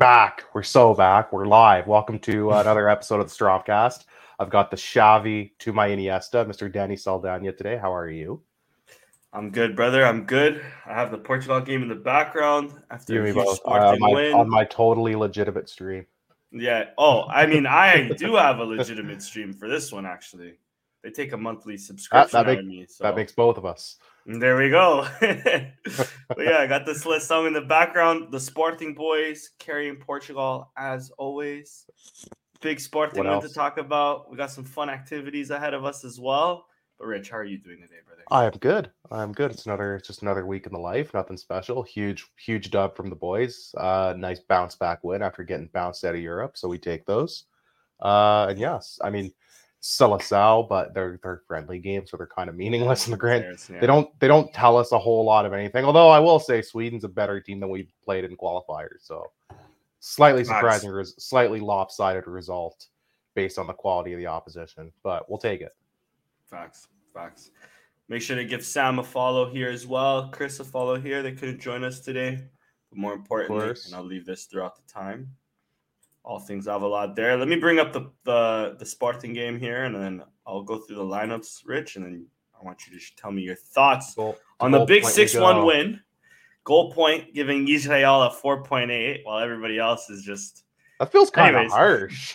back. We're so back. We're live. Welcome to another episode of the Stromcast. I've got the Xavi to my Iniesta, Mr. Danny Saldana today. How are you? I'm good, brother. I'm good. I have the Portugal game in the background after You a and me huge both. Sporting win. On my totally legitimate stream. Yeah. Oh, I mean, I do have a legitimate stream for this one, actually. They take a monthly subscription out of me. So that makes both of us. There we go. But yeah, I got this list song in the background. The Sporting boys carrying Portugal as always. Big Sporting win to talk about. We got some fun activities ahead of us as well. But Rich, how are you doing today, brother? I am good. It's just another week in the life. Nothing special. Huge dub from the boys. Nice bounce back win after getting bounced out of Europe. So we take those. And yes, I mean, Seleção, but they're friendly games, so they're kind of meaningless in the grand. Yeah. They don't tell us a whole lot of anything. Although I will say Sweden's a better team than we played in qualifiers. So slightly surprising, slightly lopsided result based on the quality of the opposition, but we'll take it. Facts. Make sure to give Sam a follow here as well. Chris a follow here. They couldn't join us today, but more importantly, and I'll leave this throughout the time. All things have a lot there. Let me bring up the Sporting game here, and then I'll go through the lineups, Rich, and then I want you to tell me your thoughts on the big 6-1 win. Goal point giving Israel a 4.8, while everybody else is just... That feels kind of harsh.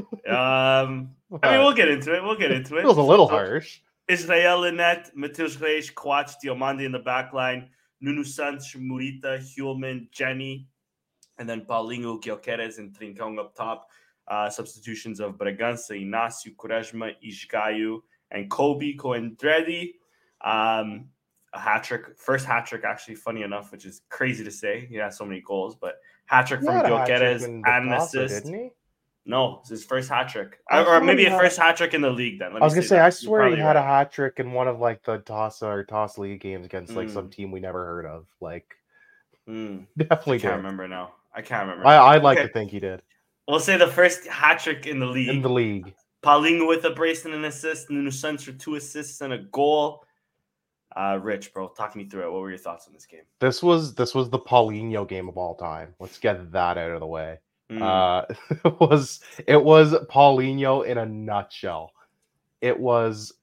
I mean, we'll get into it. It feels a little harsh. Israel in net, Matheus Reis, Coates, Diomande in the back line, Nuno Santos, Murita, Hjulman, Jenny, and then Paulinho, Gyökeres, and Trincão up top. Substitutions of Bragança, Inácio, Quaresma, Isgaio, and Kobe Coendredi. A hat-trick, first hat-trick, actually, funny enough, which is crazy to say. He has so many goals, but hat-trick from Gyökeres and an assist. Didn't he? No, it's his first hat-trick. Or maybe a first hat-trick in the league then. I was going to say, I swear he had a hat-trick in one of like the TOS League games against like some team we never heard of. Like, definitely I can't remember now. I can't remember. I'd like to think he did. We'll say the first hat-trick in the league. Paulinho with a brace and an assist. Nuno Santos for 2 assists and a goal. Rich, bro, talk me through it. What were your thoughts on this game? This was the Paulinho game of all time. Let's get that out of the way. It was Paulinho in a nutshell. It was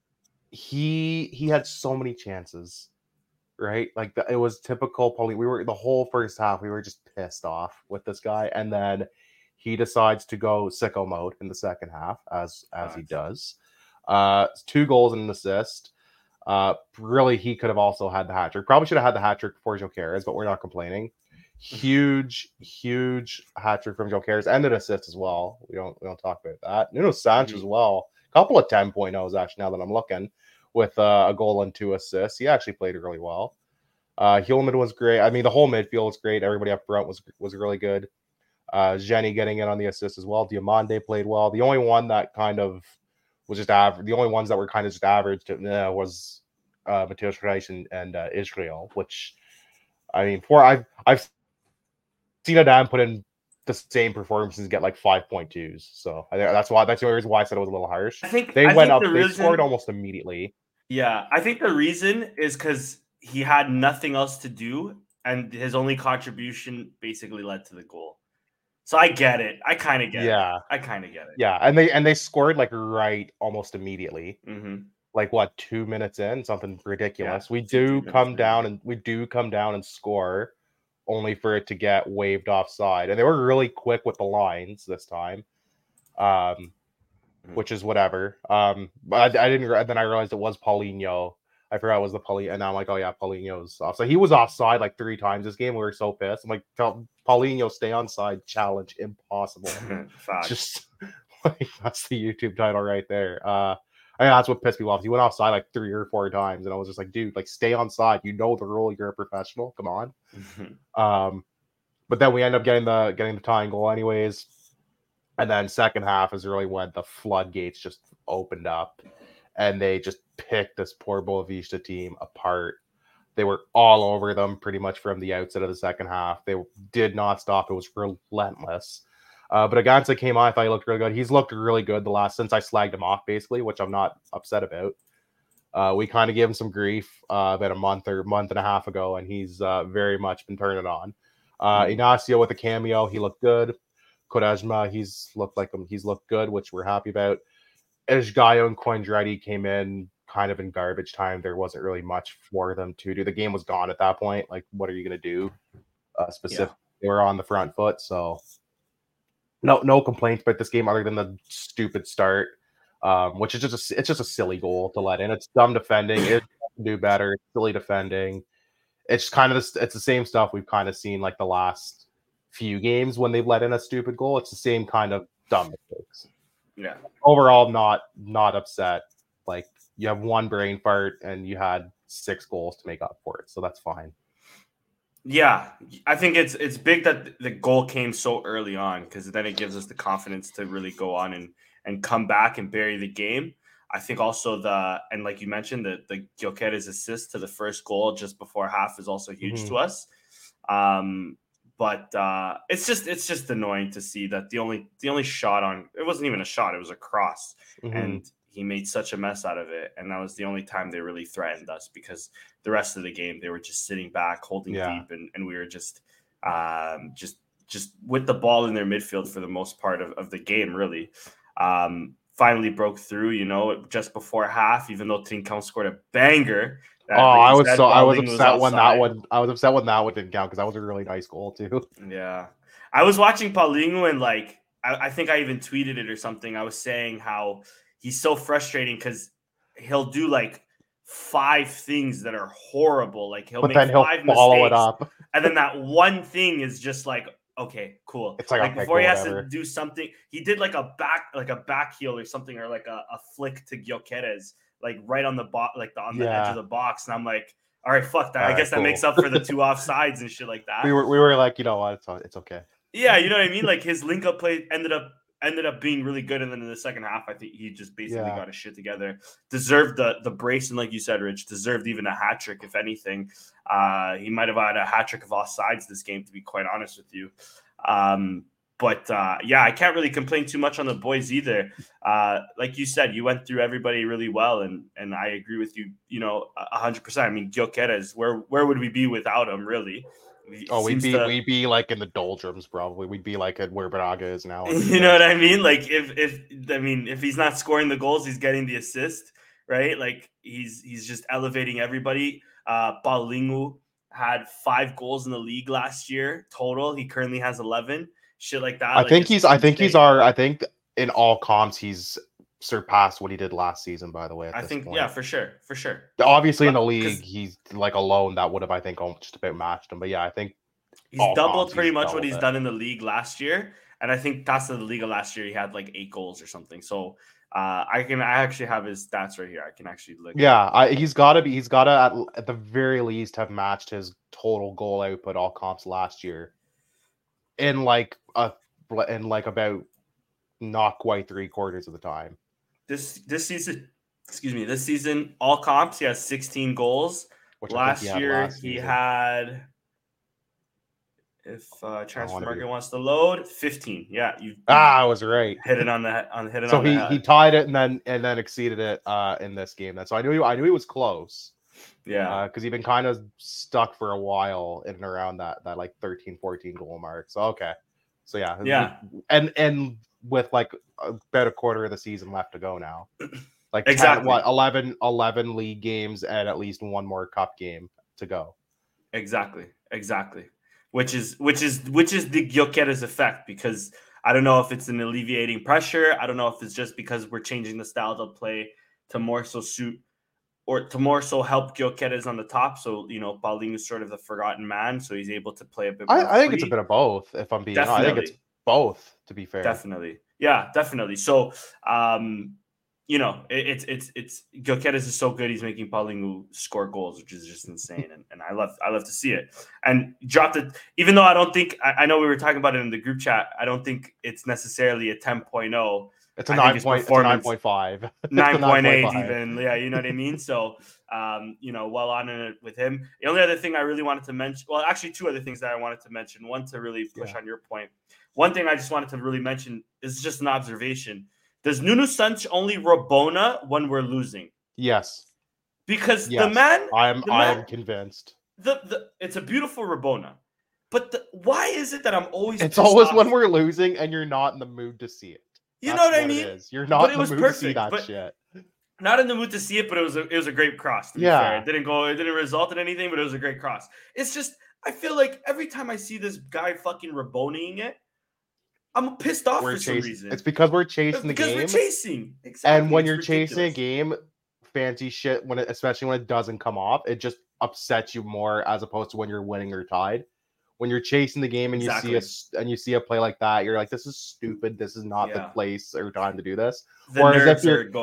he had so many chances, right? Like it was typical Paulinho. We were the whole first half. We were just pissed off with this guy, and then he decides to go sicko mode in the second half, as he does. 2 goals and an assist. Really, he could have also had the hat trick. Probably should have had the hat trick before Gyökeres, but we're not complaining. Huge hat trick from Gyökeres and an assist as well. We don't talk about that. Nuno Santos as well. A couple of 10.0s actually. Now that I'm looking, with a goal and 2 assists, he actually played really well. Hjulman was great. I mean, the whole midfield was great. Everybody up front was really good. Jenny getting in on the assist as well. Diomande played well. The only one that kind of was just average. The only ones that were kind of just average was Matheus Reis and Israel, which I mean, I've seen Adam put in the same performances and get like 5.2s. So that's the only reason why I said it was a little harsh. I think they scored almost immediately. Yeah, I think the reason is because he had nothing else to do, and his only contribution basically led to the goal. So I get it. I kind of get it. I kind of get it. Yeah, and they scored like right almost immediately. Mm-hmm. Like what, 2 minutes in, something ridiculous. Yeah, we do come down and score, only for it to get waved offside. And they were really quick with the lines this time, which is whatever. But I didn't. Then I realized it was Paulinho. I forgot it was the Paulinho, and now I'm like, oh yeah, Paulinho's off. So he was offside like 3 times this game. We were so pissed. I'm like, Paulinho stay onside challenge impossible. Just like that's the YouTube title right there. I mean, that's what pissed me off. He went offside like 3 or 4 times, and I was just like, dude, like stay onside. You know the rule. You're a professional. Come on. But then we end up getting the tying goal anyways. And then second half is really when the floodgates just opened up, and they just picked this poor Boavista team apart. They were all over them pretty much from the outset of the second half. They did not stop. It was relentless. But Bragança came on. I thought he looked really good. He's looked really good since I slagged him off, basically, which I'm not upset about. We kind of gave him some grief about a month and a half ago, and he's very much been turning on. Inacio with a cameo, he looked good. Quaresma, he's looked good, which we're happy about. Esgaio and Coindretti came in kind of in garbage time. There wasn't really much for them to do. The game was gone at that point. Like, what are you going to do? Specifically, they were on the front foot, so no complaints about this game other than the stupid start, which is it's just a silly goal to let in. It's dumb defending. It can do better. It's silly defending. It's kind of it's the same stuff we've kind of seen like the last few games when they've let in a stupid goal. It's the same kind of dumb mistakes. Yeah. Overall, not upset. Like, you have one brain fart and you had 6 goals to make up for it, so that's fine. Yeah, I think it's big that the goal came so early on, because then it gives us the confidence to really go on and come back and bury the game. I think also and like you mentioned, the Gyökeres assist to the first goal just before half is also huge to us. But it's just annoying to see that the only shot on it wasn't even a shot, it was a cross, and he made such a mess out of it, and that was the only time they really threatened us, because the rest of the game they were just sitting back, holding deep, and we were just with the ball in their midfield for the most part of the game, really. Finally broke through, just before half, even though Trincão scored a banger. I was upset when that one didn't count, because that was a really nice goal too. Yeah, I was watching Paulinho, and like I think I even tweeted it or something. I was saying how he's so frustrating because he'll do like 5 things that are horrible. Like he'll follow it up, and then that one thing is just like, okay, cool. It's like before he has to do something, he did like a back heel or something, or like a flick to Gyökeres, like right on the the edge of the box, and I'm like, all right, fuck that. I guess that makes up for the 2 offsides and shit like that. We were like, you know what, it's okay. Yeah, you know what I mean. Like his link up play ended up being really good, and then in the second half, I think he just basically got his shit together. Deserved the brace, and like you said, Rich, deserved even a hat trick, if anything. He might have had a hat trick of offsides this game, to be quite honest with you. But I can't really complain too much on the boys either. Like you said, you went through everybody really well, and I agree with you. 100%. I mean, Gyökeres, where would we be without him, really? We'd be like in the doldrums, probably. We'd be like at where Braga is now. You know what I mean? Like if he's not scoring the goals, he's getting the assist, right? Like he's just elevating everybody. Paulinho had 5 goals in the league last year total. He currently has 11. Shit like that. I think in all comps he's surpassed what he did last season, by the way. I think, yeah, for sure. Obviously, in the league, he's like alone that would have, I think, just about matched him. But yeah, I think he's doubled pretty much what he's done in the league last year. And I think Taça de Liga last year, he had like 8 goals or something. So I actually have his stats right here. I can actually look. Yeah, he's got to at the very least have matched his total goal output all comps last year in like about not quite 3/4 of the time. This season, all comps, he has 16 goals. Last year, he had, if Transfer Market wants to load, 15. Yeah, I was right. Hit it on the head. So he tied it and then exceeded it in this game. So I knew he was close. Yeah, because he'd been kind of stuck for a while in and around that like 13-14 goal mark. So okay, so yeah, and with like about a quarter of the season left to go now. Like exactly 11 league games and at least one more cup game to go. Exactly. Which is the Gyökeres effect, because I don't know if it's an alleviating pressure. I don't know if it's just because we're changing the style to play to more so suit or to more so help Gyökeres on the top. So, Paulinho is sort of the forgotten man, so he's able to play a bit more I think it's a bit of both, if I'm being honest. I think it's both, to be fair. Definitely. Yeah, definitely. So, it's Gyökeres is so good. He's making Paulinho score goals, which is just insane. And I love to see it. And dropped it, even though I don't think, I know we were talking about it in the group chat. I don't think it's necessarily a 10.0. It's a 9.5. 9.8 even. Yeah, you know what I mean? So, well on in it with him. The only other thing I really wanted to mention, well, actually 2 other things that I wanted to mention. One, to really push on your point. One thing I just wanted to really mention is just an observation. Does Nuno Santos only Rabona when we're losing? Yes. Because the man... I am convinced. It's a beautiful Rabona. But why is it that I'm always? It's always when we're losing and you're not in the mood to see it. You know what I mean? It is. You're not in the mood to see that shit. Not in the mood to see it, but it was a great cross. To be fair, it didn't result in anything, but it was a great cross. It's just I feel like every time I see this guy fucking reboning it, I'm pissed off for some reason. It's because we're chasing the game. Because we're chasing. Exactly. And when you're chasing a game, fancy shit, especially when it doesn't come off, it just upsets you more as opposed to when you're winning or tied. When you're chasing the game and you see a play like that, you're like, this is stupid. This is not the place or time to do this. Whereas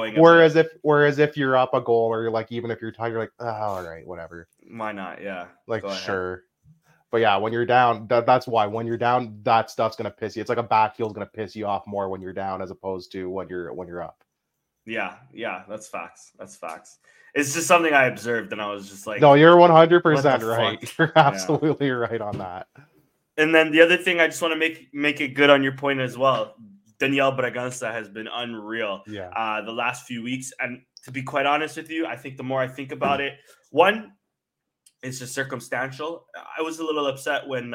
if you're up a goal or like even if you're tied, you're like, oh, all right, whatever. Why not? Yeah. Like sure. But yeah, when you're down, that's why when you're down, that stuff's gonna piss you. It's like a back heel's gonna piss you off more when you're down as opposed to when you're up. Yeah, that's facts. It's just something I observed, and I was just like, no, you're 100% right. You're absolutely right on that. And then the other thing, I just want to make it good on your point as well. Daniel Bragança has been unreal. Yeah. The last few weeks, and to be quite honest with you, I think the more I think about it, one, it's just circumstantial. I was a little upset when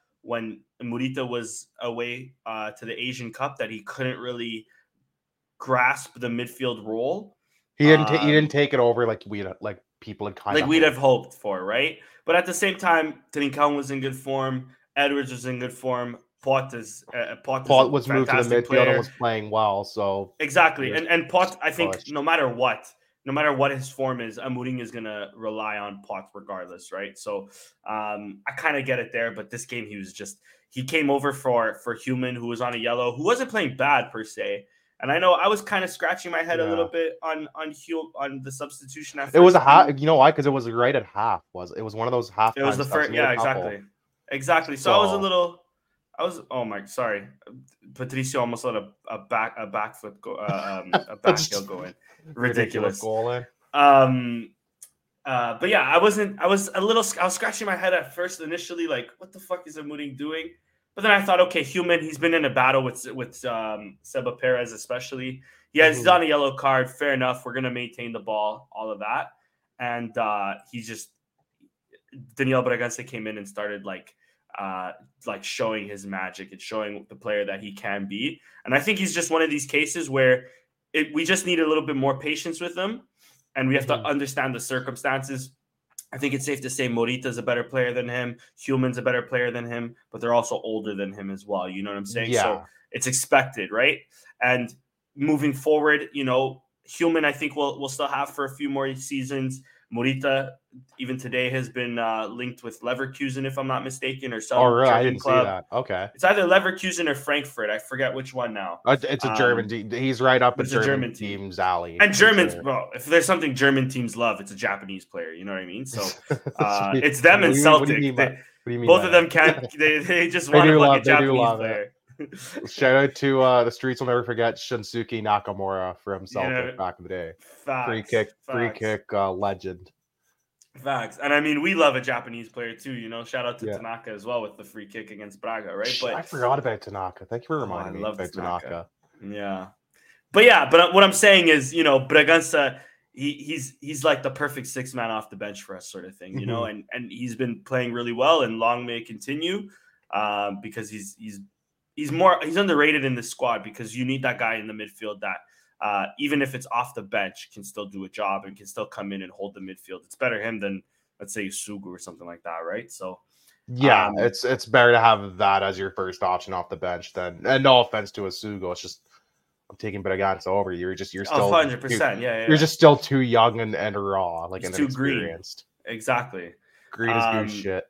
Murita was away to the Asian Cup that he couldn't really grasp the midfield role. He didn't take it over like people had kind of we'd have hoped for, right? But at the same time, Trincão was in good form. Edwards was in good form. Pot was moved to the midfield and was playing well. So exactly, and Pot, I think no matter what his form is, Amorim is gonna rely on Pot regardless, right? So I kind of get it there, but this game he came over for Human, who was on a yellow, who wasn't playing bad per se. And I know I was kind of scratching my head a little bit on the substitution. It was a half. You know why? Because it was right at half. It was one of those half. It was the first. Yeah, exactly. So I was. Oh my, sorry. Patricio almost let a backflip go. A back heel go in. Ridiculous goal in. But yeah, I was scratching my head at first initially, like, what the fuck is Amorim doing? But then I thought, okay, Human, he's been in a battle with Seba Perez, especially. He's on a yellow card. Fair enough. We're going to maintain the ball, all of that. And Daniel Bragança came in and started like showing his magic and showing the player that he can be. And I think he's just one of these cases where we just need a little bit more patience with him. And we have to understand the circumstances. I think it's safe to say Morita's a better player than him. Human's a better player than him, but they're also older than him as well. You know what I'm saying? Yeah. So it's expected, right? And moving forward, Human, I think we'll still have for a few more seasons. Morita, even today, has been linked with Leverkusen, if I'm not mistaken, or some really? German I didn't club. See that. Okay. It's either Leverkusen or Frankfurt. I forget which one now. It's a German team. He's right up with German team's alley. And Germans, bro, if there's something German teams love, it's a Japanese player. You know what I mean? So it's them and Celtic. Both of them can't. They just want a Japanese player. Shout out to the streets will never forget Shunsuke Nakamura from Celtic back in the day. Free kick legend. Facts. And I mean, we love a Japanese player too, shout out to Tanaka as well with the free kick against Braga, right? But I forgot about Tanaka. Thank you for reminding me about Tanaka. Yeah. But what I'm saying is, Bragança, he's like the perfect 6-man off the bench for us sort of thing, and he's been playing really well, and long may it continue because he's underrated in this squad because you need that guy in the midfield that even if it's off the bench, can still do a job and can still come in and hold the midfield. It's better him than, let's say, Sugu or something like that, right? So, yeah, it's better to have that as your first option off the bench than. And no offense to Sugu, it's just I'm taking Bragança over. You're still 100%. You're just still too young and raw, like and too inexperienced. Green. Exactly. Green is good shit.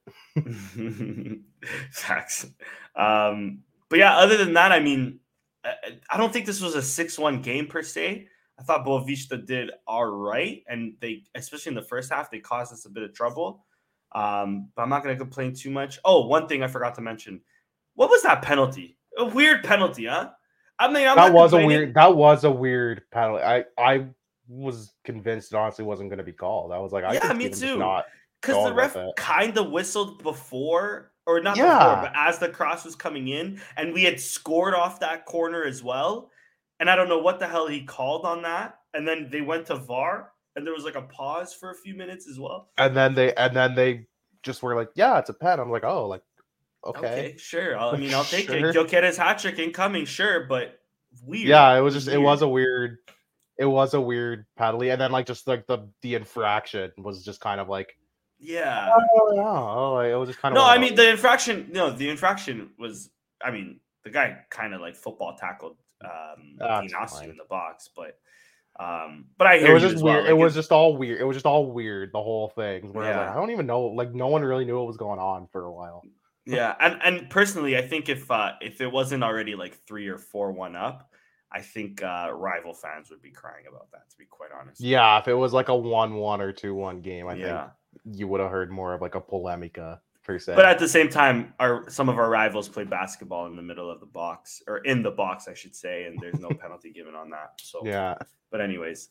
Facts. But yeah, other than that, I mean, I don't think this was a 6-1 game per se. I thought Boavista did all right, and they, especially in the first half, they caused us a bit of trouble. But I'm not going to complain too much. Oh, one thing I forgot to mention. What was that penalty? A weird penalty, huh? I mean, that was a weird penalty. I was convinced it honestly wasn't going to be called. I was like, me too. Because the ref kind of whistled before. Or not before, but as the cross was coming in, and we had scored off that corner as well. And I don't know what the hell he called on that. And then they went to VAR, and there was like a pause for a few minutes as well. And then they just were like, "Yeah, it's a pen." I'm like, "Oh, like Okay, sure. I'll take it. Gyökeres hat trick incoming, sure, but weird. Yeah, it was a weird penalty, and then like just like the infraction was just kind of like yeah. It was just kind of the infraction was the guy kind of like football tackled Inacio in the box, but I hear it was you just as weird. well. Like, it was just all weird. It was just all weird. The whole thing. Where yeah. I don't even know. Like no one really knew what was going on for a while. Yeah, and personally, I think if it wasn't already like 3 or 4-1 up, I think rival fans would be crying about that. To be quite honest. Yeah, if it was like a 1-1 or 2-1 game, I think you would have heard more of like a polemica per se. But at the same time, some of our rivals play basketball in the middle of the box, or in the box, I should say, and there's no penalty given on that. So yeah. But anyways,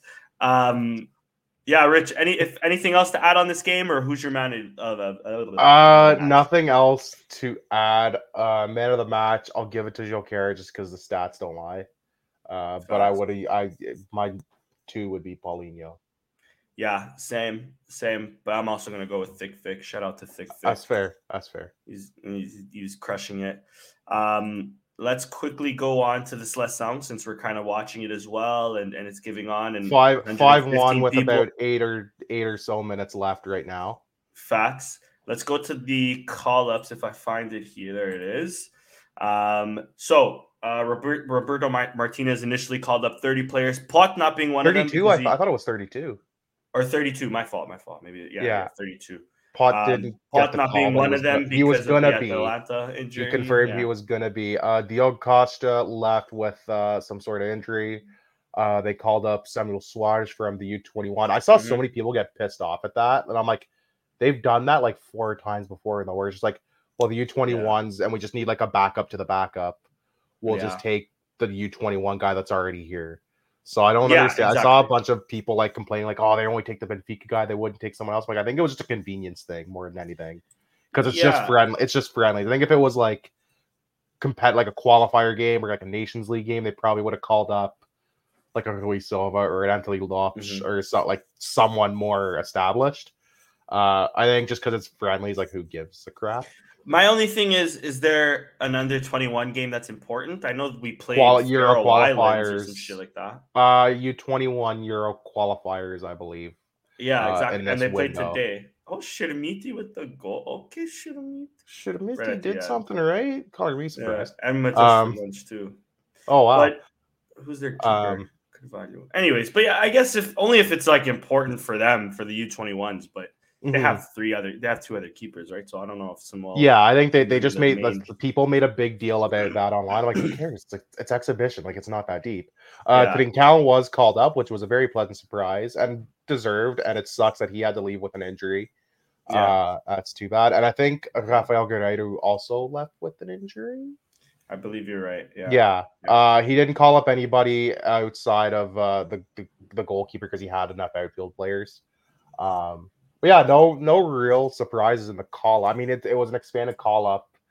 Rich. Anything else to add on this game, or who's your man of nothing else to add. Man of the match, I'll give it to Gyökeres just because the stats don't lie. But my 2 would be Paulinho. Yeah, same. But I'm also gonna go with Thick Vic. Shout out to Thick Vic. That's fair. He's crushing it. Let's quickly go on to the Seleção since we're kind of watching it as well, and it's giving on and 5-1 with about 8 or so minutes left right now. Facts. Let's go to the call ups if I find it here. There it is. Roberto Martinez initially called up 30 players. Pot not being one 32, of them. I thought it was 32. Or 32. My fault. Maybe 32. Pot didn't. Pot not being one of them. He was gonna be. Atalanta injury. He confirmed he was gonna be. Diogo Costa left with some sort of injury. They called up Samuel Suarez from the U21. I saw so many people get pissed off at that, and I'm like, they've done that like 4 times before in the world. It's just like, well, the U21s, and we just need like a backup to the backup. We'll just take the U21 guy that's already here. So I don't understand. Exactly. I saw a bunch of people like complaining, like, "Oh, they only take the Benfica guy; they wouldn't take someone else." Like, I think it was just a convenience thing more than anything, because it's just friendly. It's just friendly. I think if it was like like a qualifier game or like a Nations League game, they probably would have called up like a Rui Silva or an Anthony Lopes or like someone more established. I think just because it's friendly, it's like, who gives a crap? My only thing is there an under 21 game that's important? I know we played Euro qualifiers or some shit like that. U21 Euro qualifiers, I believe. Yeah, exactly. And they played today. Oh, Shiramiti with the goal. Okay, Shiramiti did something right. Color me surprised. Yeah, and Matheus too. Oh wow. But who's their keeper? Anyways, but yeah, I guess if it's like important for them for the U21s, but they have 2 other keepers, right? So I don't know if Samuel. Yeah, I think they just made people made a big deal about that online. I'm like, who cares? It's exhibition. Like, it's not that deep. Trincão was called up, which was a very pleasant surprise and deserved. And it sucks that he had to leave with an injury. That's too bad. And I think Rafael Guerreiro also left with an injury. I believe you're right. Yeah. He didn't call up anybody outside of the goalkeeper because he had enough outfield players. But yeah, no real surprises in the call. I mean, it was an expanded call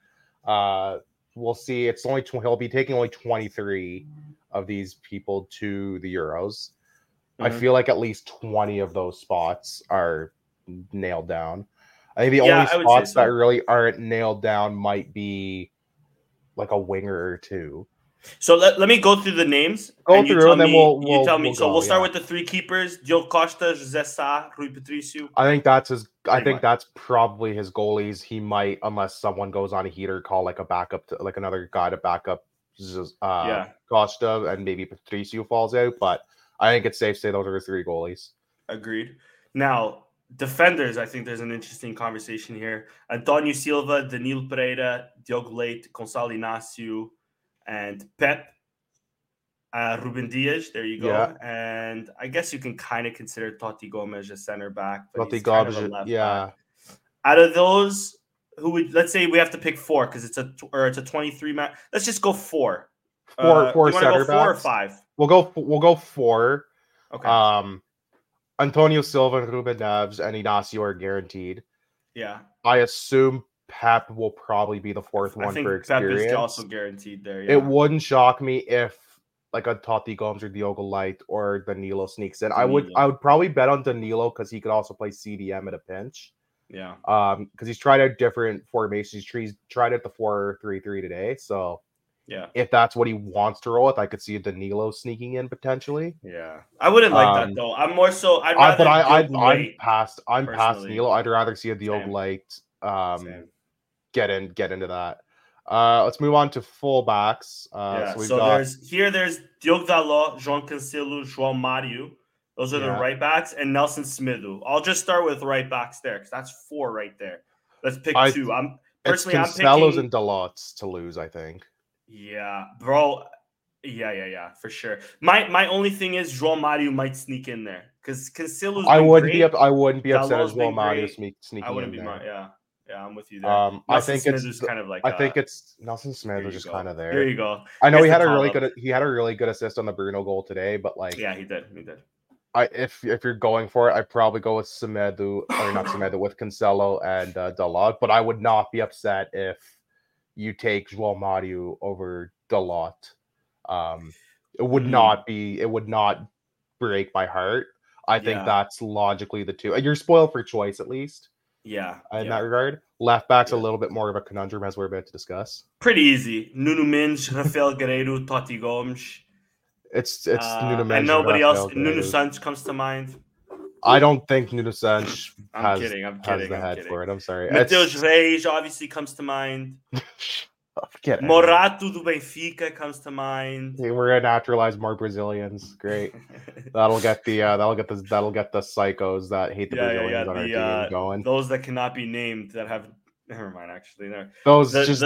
up. We'll see. It's only he'll be taking only 23 of these people to the Euros. I feel like at least 20 of those spots are nailed down. I think the only spots that really aren't nailed down might be like a winger or 2. So let me go through the names. And then we'll tell me. So we'll start with the 3 keepers: Diogo Costa, José Sá, Rui Patricio. I think that's probably his goalies. He might, unless someone goes on a heater, call like a backup to like another guy to back up Costa, and maybe Patricio falls out. But I think it's safe to say those are his 3 goalies. Agreed. Now, defenders, I think there's an interesting conversation here. Antonio Silva, Danilo Pereira, Diogo Leite, Gonçalo Inácio, and Pep, Ruben Dias. There you go. Yeah. And I guess you can kind of consider Totti Gomes a center back. But he's kind of a left back. Out of those, let's say we have to pick 4 because it's a 23 match. Let's just go 4. 4 center backs. 4 or 5? We'll go 4. Okay. Antonio Silva and Ruben Neves and Inácio are guaranteed. Yeah. I assume Pep will probably be the 4th one for experience. Pep is also guaranteed there. Yeah. It wouldn't shock me if like a Totti Gomes or Diogo Leite or Danilo sneaks in. I would probably bet on Danilo because he could also play CDM at a pinch. Yeah. Because he's tried out different formations. He's tried out the 4-3-3 today. So yeah, if that's what he wants to roll with, I could see Danilo sneaking in potentially. yeah. I wouldn't like that though. I'm more so. I'd rather. I'm past personally. Danilo. I'd rather see a Diogo Leite get into that. Let's move on to fullbacks. So there's Diogo Dalot, João Cancelo, João Mario. Those are the right backs, and Nelson Semedo. I'll just start with right backs there because that's 4 right there. Let's pick 2. I'm picking and Dalot's to lose, I think. Yeah, bro. Yeah, for sure. My only thing is João Mario might sneak in there because Cancelo's I wouldn't be upset as João Mario sneaking I wouldn't in be there. Yeah, I'm with you there. I think it's kind of like. I think it's Nelson Smith was just kind of there. Here you go. I know he had a really good assist on the Bruno goal today, but like he did. If you're going for it, I'd probably go with Semedo or not Semedo with Cancelo and Dalot, but I would not be upset if you take João Mario over Dalot. It would not break my heart. I think that's logically the two. You're spoiled for choice at least. Yeah. In that regard. Left back's a little bit more of a conundrum as we're about to discuss. Pretty easy. Nuno Mendes, Rafael Guerreiro, Totti Gomes. It's Nuno Mendes and nobody else. Nuno Santos comes to mind. I don't think Nuno Santos has the head for it. I'm sorry. Mateus Reis obviously comes to mind. Morato do Benfica comes to mind. We're gonna naturalize more Brazilians. Great. that'll get the psychos that hate the Brazilians on our team going. Those that cannot be named that have never mind. Actually, no. Those others.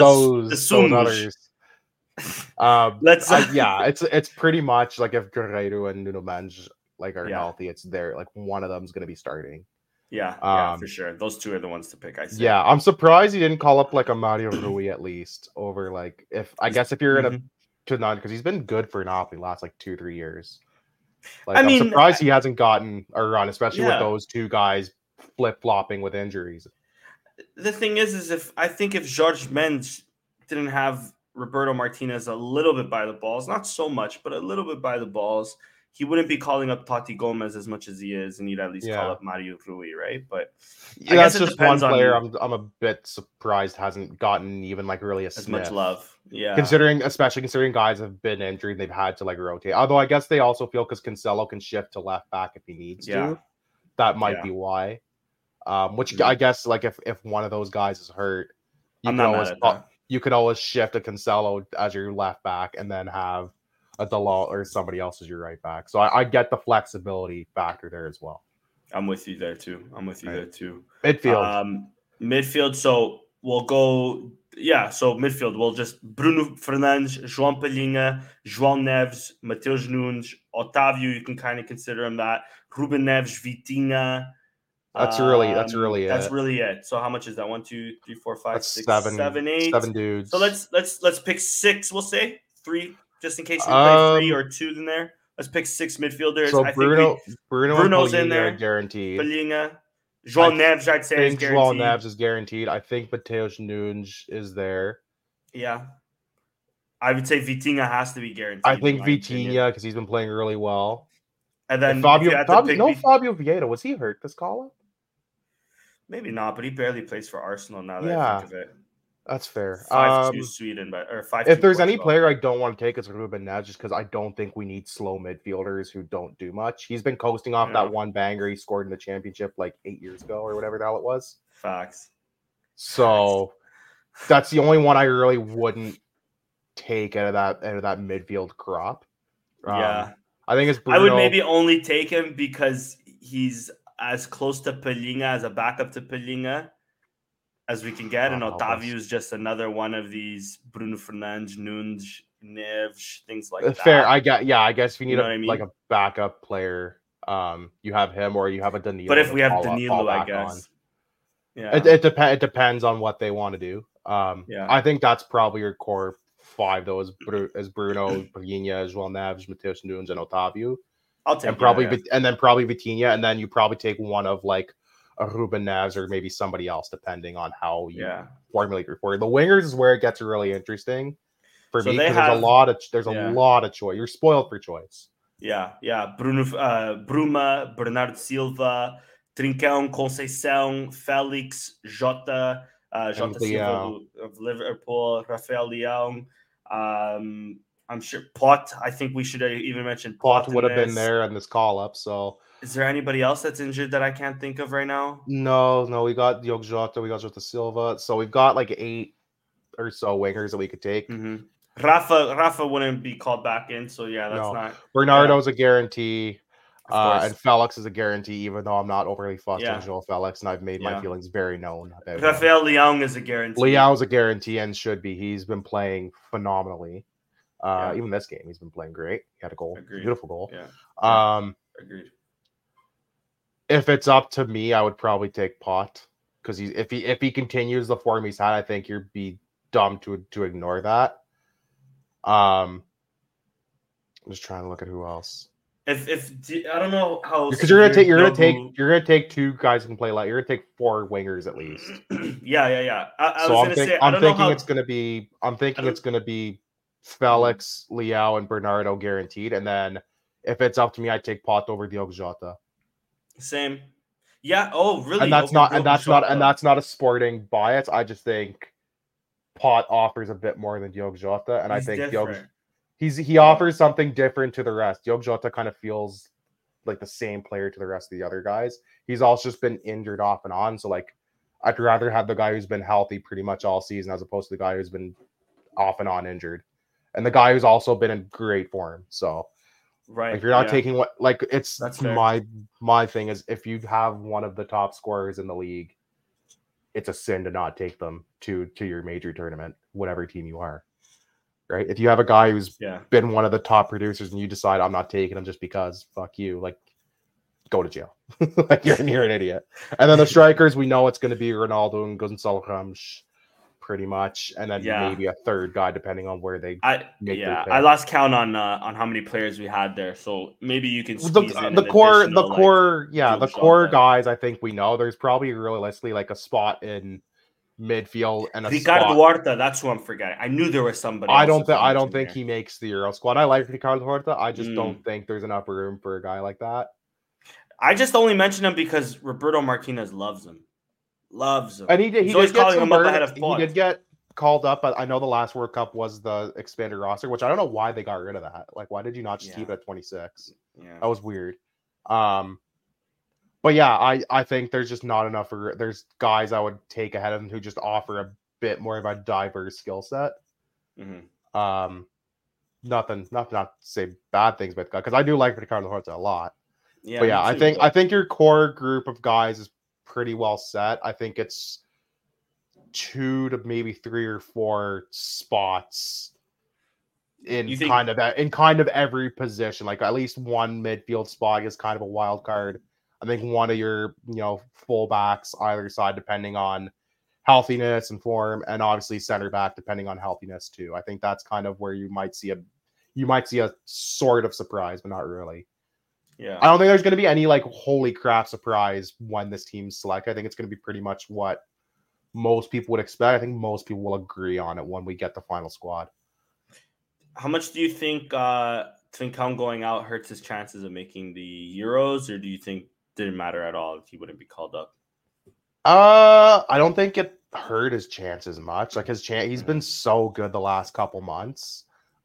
It's pretty much like if Guerreiro and Nuno Mendes are healthy, it's there. Like one of them's gonna be starting. Yeah, for sure. Those 2 are the ones to pick. I say. Yeah, I'm surprised he didn't call up like a Mario Rui at least over if you're in to none because he's been good for Napoli last 2-3 years. I'm surprised he hasn't gotten a run, especially with those 2 guys flip flopping with injuries. The thing is if Jorge Mendes didn't have Roberto Martinez a little bit by the balls, not so much, but a little bit by the balls, he wouldn't be calling up Totti Gomes as much as he is, and he'd at least call up Mario Rui, right? But I guess just one player I'm a bit surprised hasn't gotten even really as much love. Yeah, especially considering guys have been injured, they've had to rotate. Although I guess they also feel because Cancelo can shift to left back if he needs to. That might be why. Which I guess if one of those guys is hurt, you could always shift a Cancelo as your left back and then have a Dalot or somebody else as your right back. So I get the flexibility factor there as well. I'm with you there too. Midfield. Midfield. So we'll go. Yeah. So midfield. We'll just Bruno Fernandes, João Palhinha, João Neves, Mateus Nunes, Otávio. You can kind of consider him that. Ruben Neves, Vitinha. That's really it. So how much is that? 1, 2, 3, 4, 5, 6, 7, 8. 7 dudes. So let's pick 6. We'll say 3. Just in case we play 3 or 2 in there. Let's pick 6 midfielders. So Bruno's in there guaranteed. Palhinha. João Neves, I'd say, is guaranteed. João Neves is guaranteed. I think Mateus Nunes is there. Yeah. I would say Vitinha has to be guaranteed. I think Vitinha, because he's been playing really well. And then Fabio Vieira, was he hurt this call-up? Maybe not, but he barely plays for Arsenal now that I think of it. That's fair. 5-2 Sweden, or 5-2. If there's any player I don't want to take, it's Ruben Neves, just because I don't think we need slow midfielders who don't do much. He's been coasting off that one banger he scored in the championship 8 years ago or whatever the hell it was. Facts. So that's the only one I really wouldn't take out of that midfield crop. I think it's Bruno. I would maybe only take him because he's as close to Palhinha as a backup to Palhinha as we can get, and Otávio is just another one of these Bruno Fernandes, Nunes, Neves, things like that. Fair, I guess if you need a backup player, you have him or you have a Danilo. But if we have Danilo, I guess. It depends on what they want to do. I think that's probably your core 5 though, is Bruno, Palhinha, João Neves, Mateus Nunes, and Otávio. I'll take and then probably Vitinha, and then you probably take one of a Ruben Neves or maybe somebody else, depending on how you formulate your 4. The wingers is where it gets really interesting for me because there's a lot of choice. You're spoiled for choice. Yeah. Bruma, Bernardo Silva, Trincão, Conceição, Felix, Jota Silva of Liverpool, Rafael Leão. I'm sure Pot. I think we should have even mentioned Pot would have been there in this call-up, so... Is there anybody else that's injured that I can't think of right now? No, we got Diogo Jota, we got Jota Silva, so we've got like 8 or so wingers that we could take. Mm-hmm. Rafa wouldn't be called back in, so yeah, that's not... Bernardo's a guarantee, and Felix is a guarantee, even though I'm not overly fussed on João Felix, and I've made my feelings very known about Rafael Leão is a guarantee. Leão's a guarantee and should be. He's been playing phenomenally. Even this game, he's been playing great. He had a goal. Agreed. Beautiful goal. Yeah. Agreed. If it's up to me, I would probably take Pot, because if he continues the form he's had, I think you'd be dumb to ignore that. I'm just trying to look at who else. If I don't know how, because you're gonna take 2 guys who can play light. You're gonna take 4 wingers at least. Yeah. I'm thinking it's gonna be Felix, Leão, and Bernardo guaranteed, and then if it's up to me, I'd take Pot over Diogo Jota. Same. Yeah. Oh, really? And that's not a sporting bias. I just think Pot offers a bit more than Diogo Jota, and I think he offers something different to the rest. Diogo Jota kind of feels like the same player to the rest of the other guys. He's also just been injured off and on, so like I'd rather have the guy who's been healthy pretty much all season as opposed to the guy who's been off and on injured, and the guy who's also been in great form. So. Right. If you're not taking that's my thing is, if you have one of the top scorers in the league, it's a sin to not take them to your major tournament, whatever team you are. Right? If you have a guy who's been one of the top producers and you decide I'm not taking him just because, fuck you, like, go to jail. Like you're an idiot. And then the strikers, we know it's going to be Ronaldo and Gonçalo Ramos, pretty much, and then maybe a third guy depending on where they I lost count on how many players we had there, so maybe you can squeeze in the core guys. I think we know there's probably realistically like a spot in midfield and Ricardo Horta. That's who I'm forgetting. I knew there was somebody. I don't think he makes the Euro squad. I like Ricardo Horta. I just don't think there's enough room for a guy like that. I just only mention him because Roberto Martinez loves him. And he's always calling him up ahead of Pot. He did get called up. I know the last World Cup was the expanded roster, which I don't know why they got rid of that. Like, why did you not just keep it at 26? Yeah. That was weird. But yeah, I think there's just not enough. There's guys I would take ahead of him who just offer a bit more of a diverse skill set. Mm-hmm. Nothing not to say bad things about the guy, because I do like Ricardo Horta a lot. Yeah, but yeah, I think your core group of guys is pretty well set. I think it's 2 to maybe 3 or 4 spots in kind of every position. Like at least one midfield spot is kind of a wild card. I think one of your fullbacks either side, depending on healthiness and form, and obviously center back depending on healthiness too. I think that's kind of where you might see a sort of surprise, but not really. Yeah. I don't think there's going to be any like holy crap surprise when this team's selected. I think it's going to be pretty much what most people would expect. I think most people will agree on it when we get the final squad. How much do you think Trincão going out hurts his chances of making the Euros, or do you think it didn't matter at all if he wouldn't be called up? I don't think it hurt his chances much. Like he's been so good the last couple months.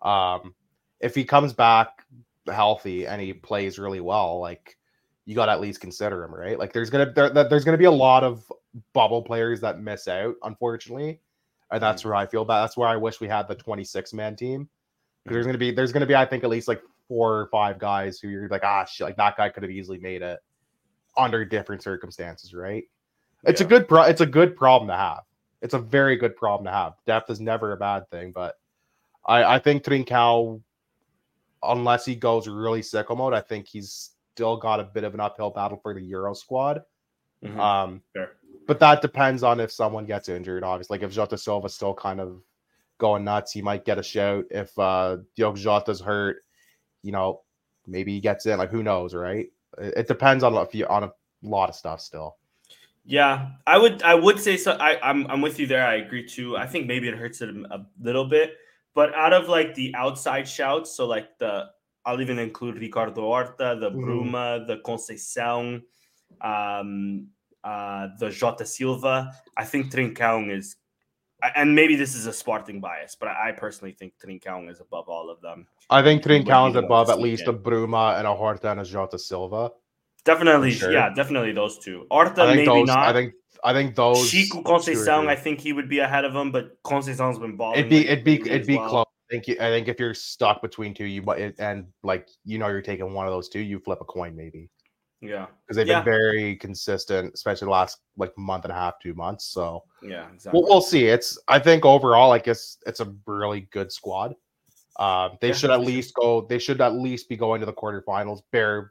If he comes back healthy and he plays really well, like you got to at least consider him, right? Like there's gonna be a lot of bubble players that miss out, unfortunately, and that's where I feel bad. That's where I wish we had the 26-man team, because there's gonna be I think at least like 4 or 5 guys who you're like, shit, like that guy could have easily made it under different circumstances, right? It's a good problem to have. It's a very good problem to have. Depth is never a bad thing, but I think Trincão, unless he goes really sicko mode, I think he's still got a bit of an uphill battle for the Euro squad. Mm-hmm. But that depends on if someone gets injured. Obviously, like if Jota Silva's still kind of going nuts, he might get a shout. If Diogo Jota's hurt, maybe he gets in. Like who knows, right? It depends on a lot of stuff still. Yeah, I would say so. I'm with you there. I agree too. I think maybe it hurts it a little bit. But out of like the outside shouts, so like I'll even include Ricardo Horta, the Bruma, the Conceição, the Jota Silva. I think Trincão is, and maybe this is a Sporting bias, but I personally think Trincão is above all of them. I think Trincão is above at least a Bruma and a Horta and a Jota Silva. Definitely, sure. Yeah, definitely those two. Horta, maybe not. I think those. Chico Conceição, I think he would be ahead of him, but Conceição's been balling. It'd be close. I think if you're stuck between two, you're taking one of those two, you flip a coin maybe. Yeah, because they've been very consistent, especially the last month and a half, 2 months. So yeah, exactly. We'll see. I think overall, I guess it's a really good squad. They should at least go. They should at least be going to the quarterfinals. Bare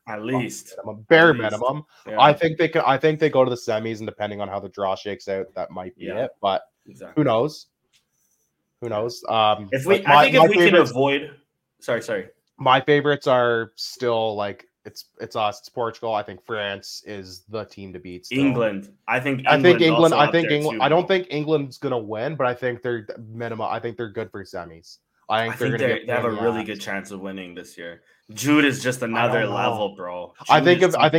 minimum. Yeah. I think they could. I think they go to the semis, and depending on how the draw shakes out, that might be it. But who knows? Who knows? If we can avoid. Sorry. My favorites are still it's us. It's Portugal. I think France is the team to beat. Still. England. I think England. I don't think England's gonna win, but I think they're minimum. I think they're good for semis. I think they have a really good chance of winning this year. Jude is just another level, bro. I think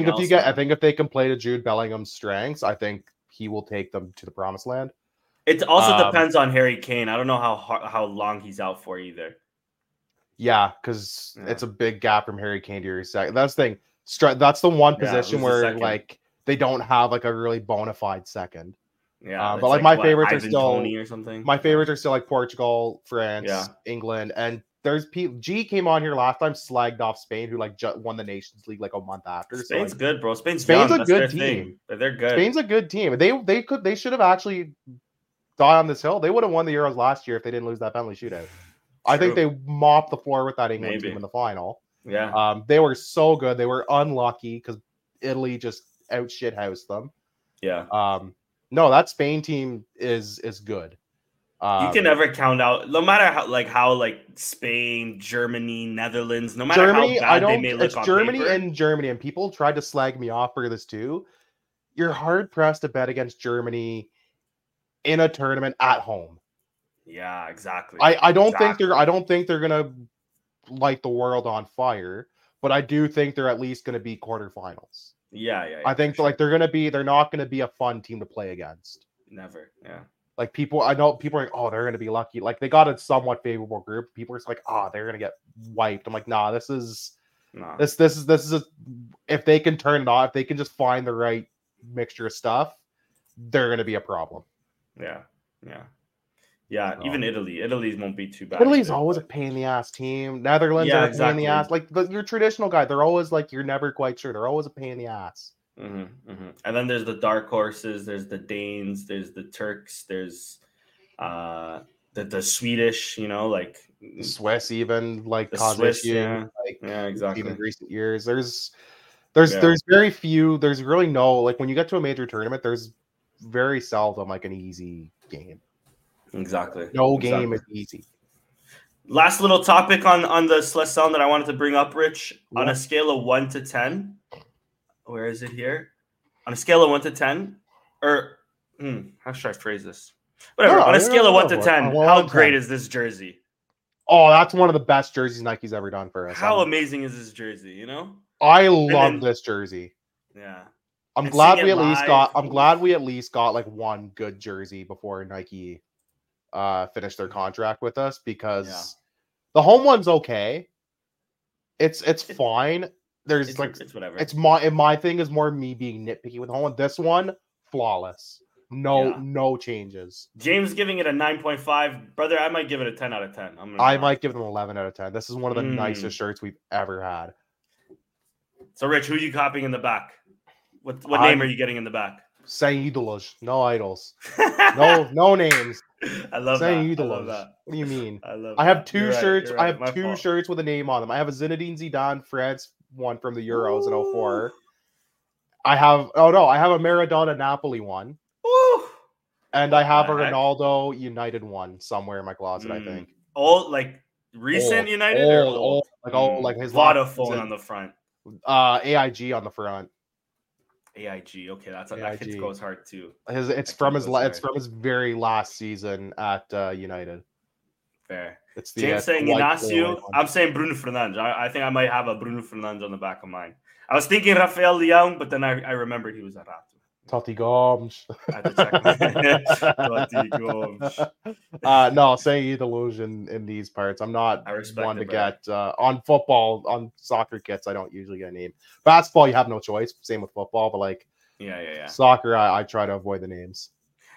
if they can play to Jude Bellingham's strengths, I think he will take them to the promised land. It also depends on Harry Kane. I don't know how long he's out for either. Yeah, because it's a big gap from Harry Kane to your second. That's the thing. That's the one position where they don't have a really bona fide second. Yeah, but my favorites are still Tony or something. My favorites are still Portugal, France, England, and there's people. G came on here last time, slagged off Spain, who won the Nations League a month after. Spain's good, bro. Spain's a good team. They're good. Spain's a good team. They should have actually died on this hill. They would have won the Euros last year if they didn't lose that penalty shootout. True. I think they mopped the floor with that England team in the final. Yeah. They were so good. They were unlucky because Italy just out shithoused them. Yeah. No, that Spain team is good. You can never count out, no matter how Spain, Germany, Netherlands, no matter how bad they may look on Germany paper. And people tried to slag me off for this too. You're hard pressed to bet against Germany in a tournament at home. Yeah, exactly. I don't think they're gonna light the world on fire, but I do think they're at least gonna be quarterfinals. Yeah. I think they're not gonna be a fun team to play against. Never. Yeah. I know people are they're gonna be lucky. They got a somewhat favorable group. People are they're gonna get wiped. I'm nah, this is if they can turn it off, if they can just find the right mixture of stuff, they're gonna be a problem. Yeah, even Italy won't be too bad. Italy's always a pain in the ass team. Netherlands are a pain in the ass. Your traditional guy, they're always you're never quite sure. They're always a pain in the ass. Mm-hmm, mm-hmm. And then there's the dark horses. There's the Danes. There's the Turks. There's the Swedish. The Swiss, even the Swiss. Yeah, exactly. Even in recent years, there's very few. There's really no when you get to a major tournament. There's very seldom an easy game. Exactly. No game is easy. Last little topic on the Seleção that I wanted to bring up, Rich. Yeah. On a scale of 1 to 10, where is it here? On a scale of 1 to 10, or how should I phrase this? Whatever. On a scale of 1 to 10, how great is this jersey? Oh, that's one of the best jerseys Nike's ever done for us. How amazing is this jersey? I love this jersey. Yeah. I'm glad we at least got one good jersey before Nike finish their contract with us, because the home one's okay. It's fine. There's it's whatever. It's my thing is more me being nitpicky with the home one. This one, flawless. No changes. James giving it a 9.5. Brother, I might give it a 10 out of 10. I might give it an 11 out of 10. This is one of the nicest shirts we've ever had. So Rich, who are you copying in the back? What name are you getting in the back? Sem ídolos, no idols. No names. I love that. I love that. What do you mean? I have two shirts. I have two shirts with a name on them. I have a Zinedine Zidane France one from the Euros in 2004. I have a Maradona Napoli one. Ooh. And I have a Ronaldo United one somewhere in my closet, I think. Recent United or old? His Vodafone on the front. AIG on the front. AIG, okay, that goes hard too. It's from his very last season at United. Fair. It's the James saying Inacio. I'm saying Bruno Fernandes. I think I might have a Bruno Fernandes on the back of mine. I was thinking Rafael Leão, but then I remembered he was at Rato. Totti Gomes. I had to check. Totti Gomes. No, saying illusion in these parts. I'm not one to get on football, on soccer kits. I don't usually get a name. Basketball, you have no choice. Same with football, but like soccer, I try to avoid the names.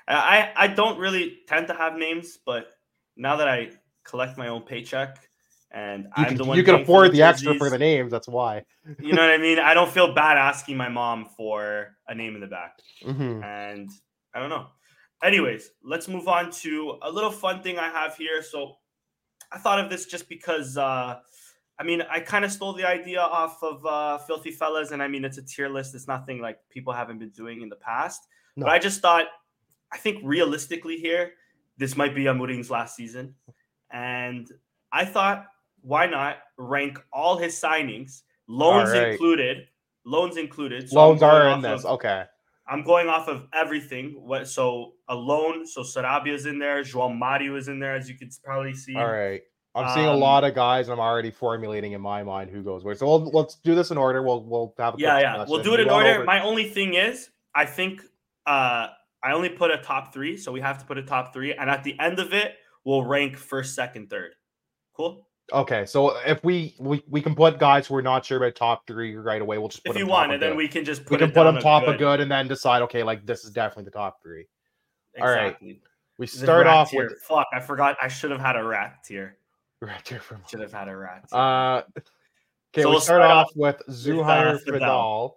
I don't really tend to have names, but now that I collect my own paycheck and I'm the one you can afford the extra for the names. That's why. You know what I mean? I don't feel bad asking my mom for a name in the back. Mm-hmm. And I don't know. Anyways, let's move on to a little fun thing I have here. So I thought of this just because, I kind of stole the idea off of Filthy Fellas. And I mean, it's a tier list. It's nothing like people haven't been doing in the past. No. But I just thought, I think realistically here, this might be Amorim's last season. And I thought, why not rank all his signings, loans included. So loans are in this. Okay. I'm going off of everything. So a loan. So Sarabia's in there. João Mario is in there, as you can probably see. All right. I'm seeing a lot of guys, and I'm already formulating in my mind who goes where. So let's do this in order. We'll have a quick We'll do it in order. My only thing is, I think I only put a top 3, so we have to put a top 3, and at the end of it, we'll rank first, second, third. Cool. Okay, so if we can put guys who we're not sure about top 3 right away, we'll just put if you want, and then we can just put them top of good, and then decide. Okay, like this is definitely the top 3. Exactly. All right, we start off tier. with. Fuck, I forgot. I should have had a rat tier. Rat tier from. Should have had a rat tier. Okay, so we'll start off with Zuhair Fidal.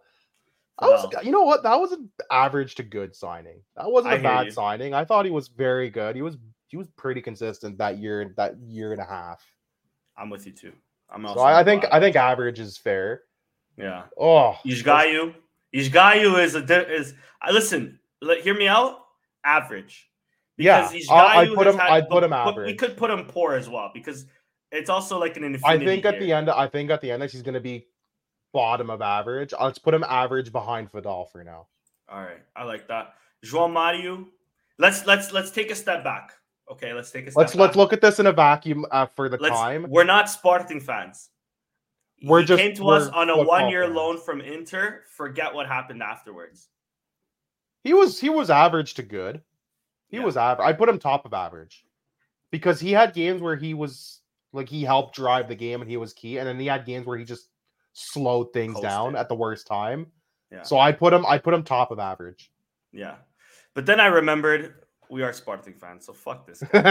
You know what? That was an average to good signing. That wasn't a bad signing. I thought he was very good. He was pretty consistent that year and a half. I'm with you too. I think average is fair. Yeah. Oh, Ishgayu is listen. Hear me out. Average. Because I'd put him average. We could put him poor as well because it's also like an infinity. I think at the end he's going to be bottom of average. Let's put him average behind Fidal for now. All right, I like that. João Mario. Let's take a step back. Okay, let's take a step back. Let's look at this in a vacuum for the time. We're not Sporting fans. He came to us on a 1-year loan from Inter. Forget what happened afterwards. He was average to good. He was average. I put him top of average because he had games where he was like he helped drive the game and he was key, and then he had games where he just slowed things down at the worst time. Yeah. So I put him top of average. Yeah, but then I remembered. We are Sporting fans, so fuck this guy.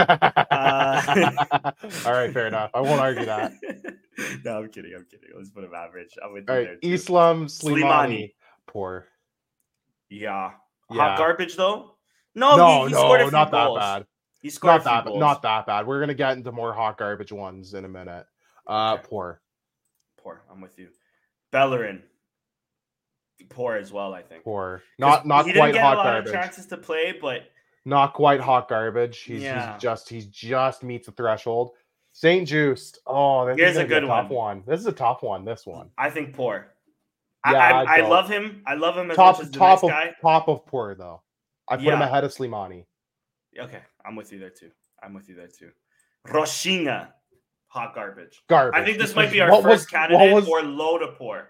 All right, fair enough. I won't argue that. No, I'm kidding. Let's put him average. I'm with you there too. Islam Slimani. Poor. Yeah. Hot garbage, though? No, he scored a few not goals. That bad. He scored goals. Not that bad. We're going to get into more hot garbage ones in a minute. Okay. Poor. I'm with you. Bellerin. Poor as well, I think. Poor. Not quite hot garbage. He didn't get a lot of chances to play, but... Not quite hot garbage. He's just meets the threshold. St. Just. Oh, here's a good one. This is a tough one. This one. I think poor. Yeah, I love him. I love him as much as the next guy. Top of poor though. I put him ahead of Slimani. Okay, I'm with you there too. Roshinha, hot garbage. Garbage. I think this might be our first candidate for low to poor.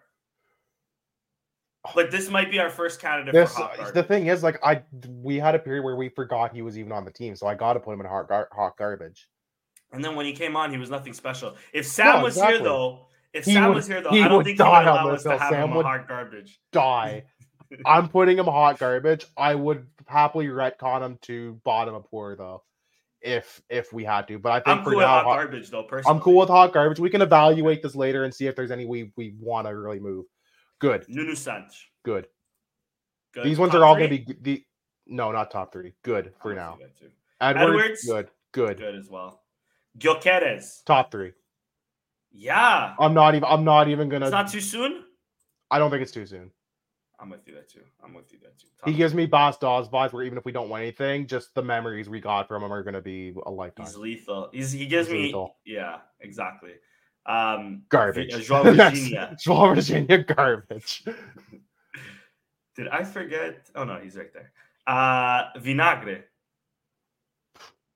But this might be our first candidate for hot garbage. The thing is, we had a period where we forgot he was even on the team, so I got to put him in hot garbage. And then when he came on, he was nothing special. If Sam was here, though, I don't think he would allow us to have him hot garbage. Die. I'm putting him hot garbage. I would happily retcon him to bottom of poor, though, if we had to. But I think I'm cool with hot garbage, though, personally. I'm cool with hot garbage. We can evaluate this later and see if there's any we want to really move. Good. Nuno Santos. Good. These ones are all going to be no, not top 3. Good for now. Edwards. Good. Good as well. Gyökeres. Top 3. Yeah. I'm not even going to. It's not too soon? I don't think it's too soon. I'm with you there too. He gives me Bas Doss vibes where even if we don't win anything, just the memories we got from him are going to be a lifetime. He's lethal. He gives me lethal. Yeah, exactly. Garbage. João Virginia garbage. Did I forget? Oh no, he's right there. Vinagre.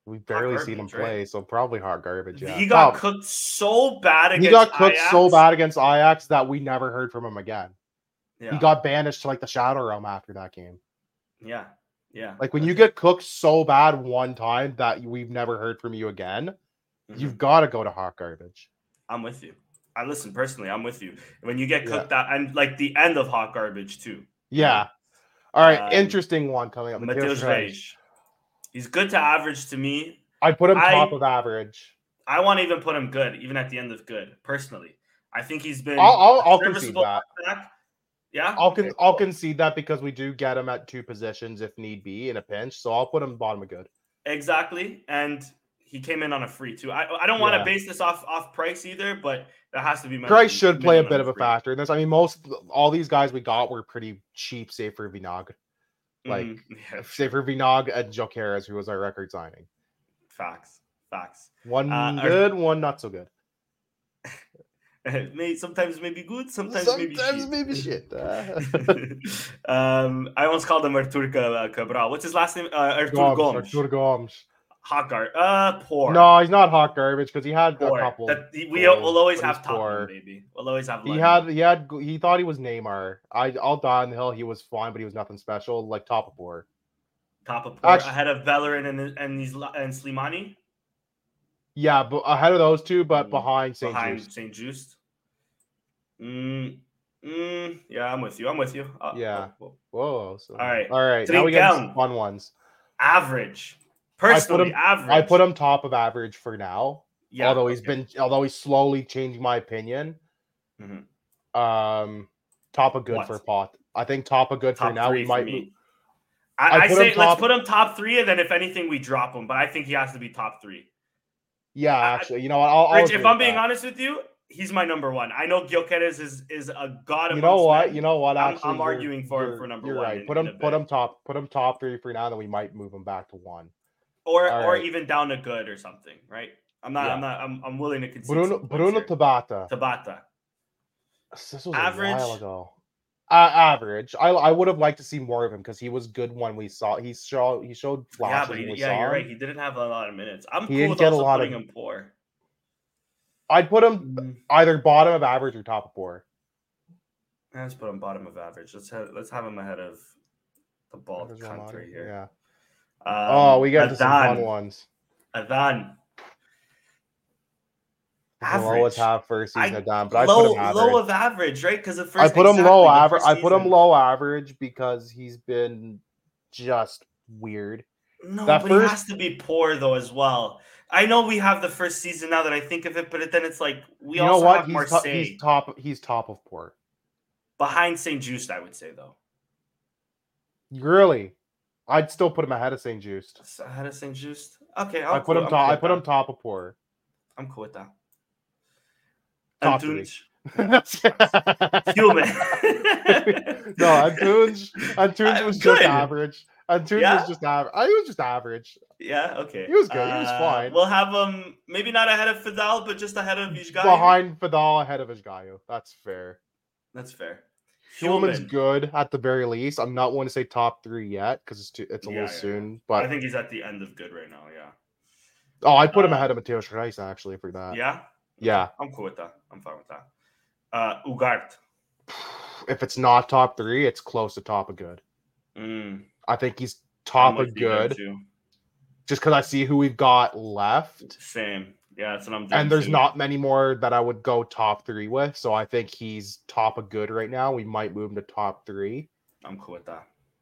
We've barely seen him play, so probably hot garbage. Yeah, he got cooked so bad against. He got cooked so bad against Ajax that we never heard from him again. Yeah. He got banished to like the Shadow Realm after that game. Yeah. Yeah. Like when you get cooked so bad one time that we've never heard from you again, you've got to go to hot garbage. I'm with you. I listen personally. I'm with you. When you get cooked that, and like the end of hot garbage too. Yeah. All right. Interesting one coming up. Mateus Reis. He's good to average to me. I'd put him top of average. I want to even put him good, even at the end of good. Personally, I think he's been. I'll concede that. Yeah, I'll concede that because we do get him at 2 positions if need be in a pinch. So I'll put him bottom of good. Exactly, and he came in on a free too. I don't want to base this off price either, but that has to be mentioned. Price should play a bit of a factor in this. I mean, all these guys we got were pretty cheap, save for Vinog. Like, save for Vinog and Jokeres, who was our record signing. Facts. One good, one not so good. Sometimes maybe good, sometimes maybe shit. I once called him Artur Cabral. What's his last name? Artur Gomes. Hot garbage. Poor. No, he's not hot garbage because he had a couple. We'll always have Tottenham, baby. We'll always have. He thought he was Neymar. I'll die on the hill. He was fine, but he was nothing special. Like top of poor. Ahead of Bellerin and Slimani. Yeah, but ahead of those two, but behind St. Just. Yeah, I'm with you. Yeah. Whoa. So, all right. Now we get some fun ones. Average. Personally, average. I put him top of average for now. Yeah. Although he's slowly changing my opinion. Top of good for Pot. I think top of good for now. We might. I say let's put him top 3, and then if anything, we drop him. But I think he has to be top 3. Yeah, actually, you know what? Rich, if I'm being honest with you, he's my number 1. I know Gyökeres is a god. You know what? Actually, I'm arguing for number 1. You're right. Put him top 3 for now, then we might move him back to 1. Or even down to good or something, right? I'm willing to concede. Bruno Tabata. This was average. A while ago. Average. I would have liked to see more of him because he was good when we saw. He showed flashes. You're right. He didn't have a lot of minutes. He didn't get a lot of him poor. I'd put him either bottom of average or top of poor. Let's put him bottom of average. Let's have him ahead of the bald country here. Yeah. We got some fun ones. Adan. Average. We'll always have first season Adan, but I put him average. Low of average, right? Because I put him low average. I put him low average because he's been just weird. No, but he has to be poor though as well. I know we have the first season now that I think of it, but then it's like we also have Marseille. He's top of poor. Behind St. Just, I would say though. Really? I'd still put him ahead of St. Just. Ahead of St. Just? Okay, I put him top of poor. I'm cool with that. Antunes. Human. No, Antunes was just average. Antunes was just average. He was just average. Yeah, okay. He was good. He was fine. We'll have him maybe not ahead of Fidal, but just ahead of Vizgaio. Behind Fidal, ahead of Vizgaio. That's fair. Human's good at the very least. I'm not one to say top 3 yet because it's a little soon. But I think he's at the end of good right now. Yeah. Oh, I put him ahead of Mateus Reis actually for that. Yeah. Yeah. I'm cool with that. I'm fine with that. Ugarte. If it's not top 3, it's close to top of good. I think he's top of good. Just because I see who we've got left. Same. Yeah, that's what I'm doing. And there's not many more that I would go top 3 with. So I think he's top of good right now. We might move him to top 3. I'm cool with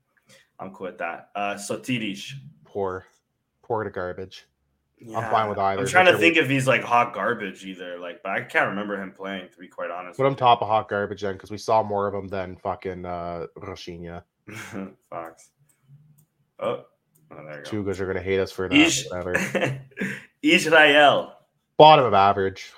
that. Sotiris. Poor to garbage. Yeah, I'm fine with either. I'm trying to think if he's like hot garbage either. But I can't remember him playing, to be quite honest. Put him top of hot garbage then, because we saw more of him than fucking Roshinha. Fox. Oh, there you go. Chugas are gonna hate us for that. Whatever. Israel. Bottom of average.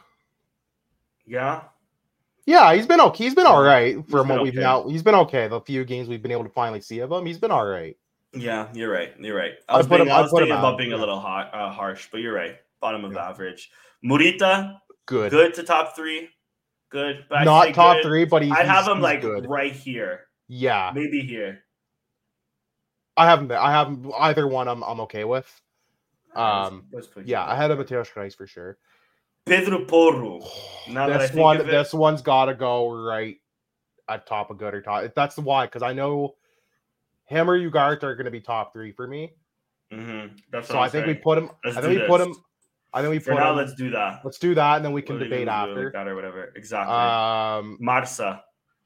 Yeah. Yeah, he's been okay. He's been all right from what we've now. He's been okay. The few games we've been able to finally see of him, he's been all right. Yeah, you're right. I was thinking about being a little harsh, but you're right. Bottom of average. Morita, good to top 3. Good, but not top 3, but I'd have him good. Right here. Yeah, maybe here. I have either one. I'm okay with. Ahead of Mateus Reis for sure. Pedro Porro. This one's got to go right at top of good or top. That's the why, because I know him or Ugarte are going to be top 3 for me. That's so I think we put him. Let's do this. Let's do that. Let's do that, and then we can debate after like that or whatever. Exactly. Marca.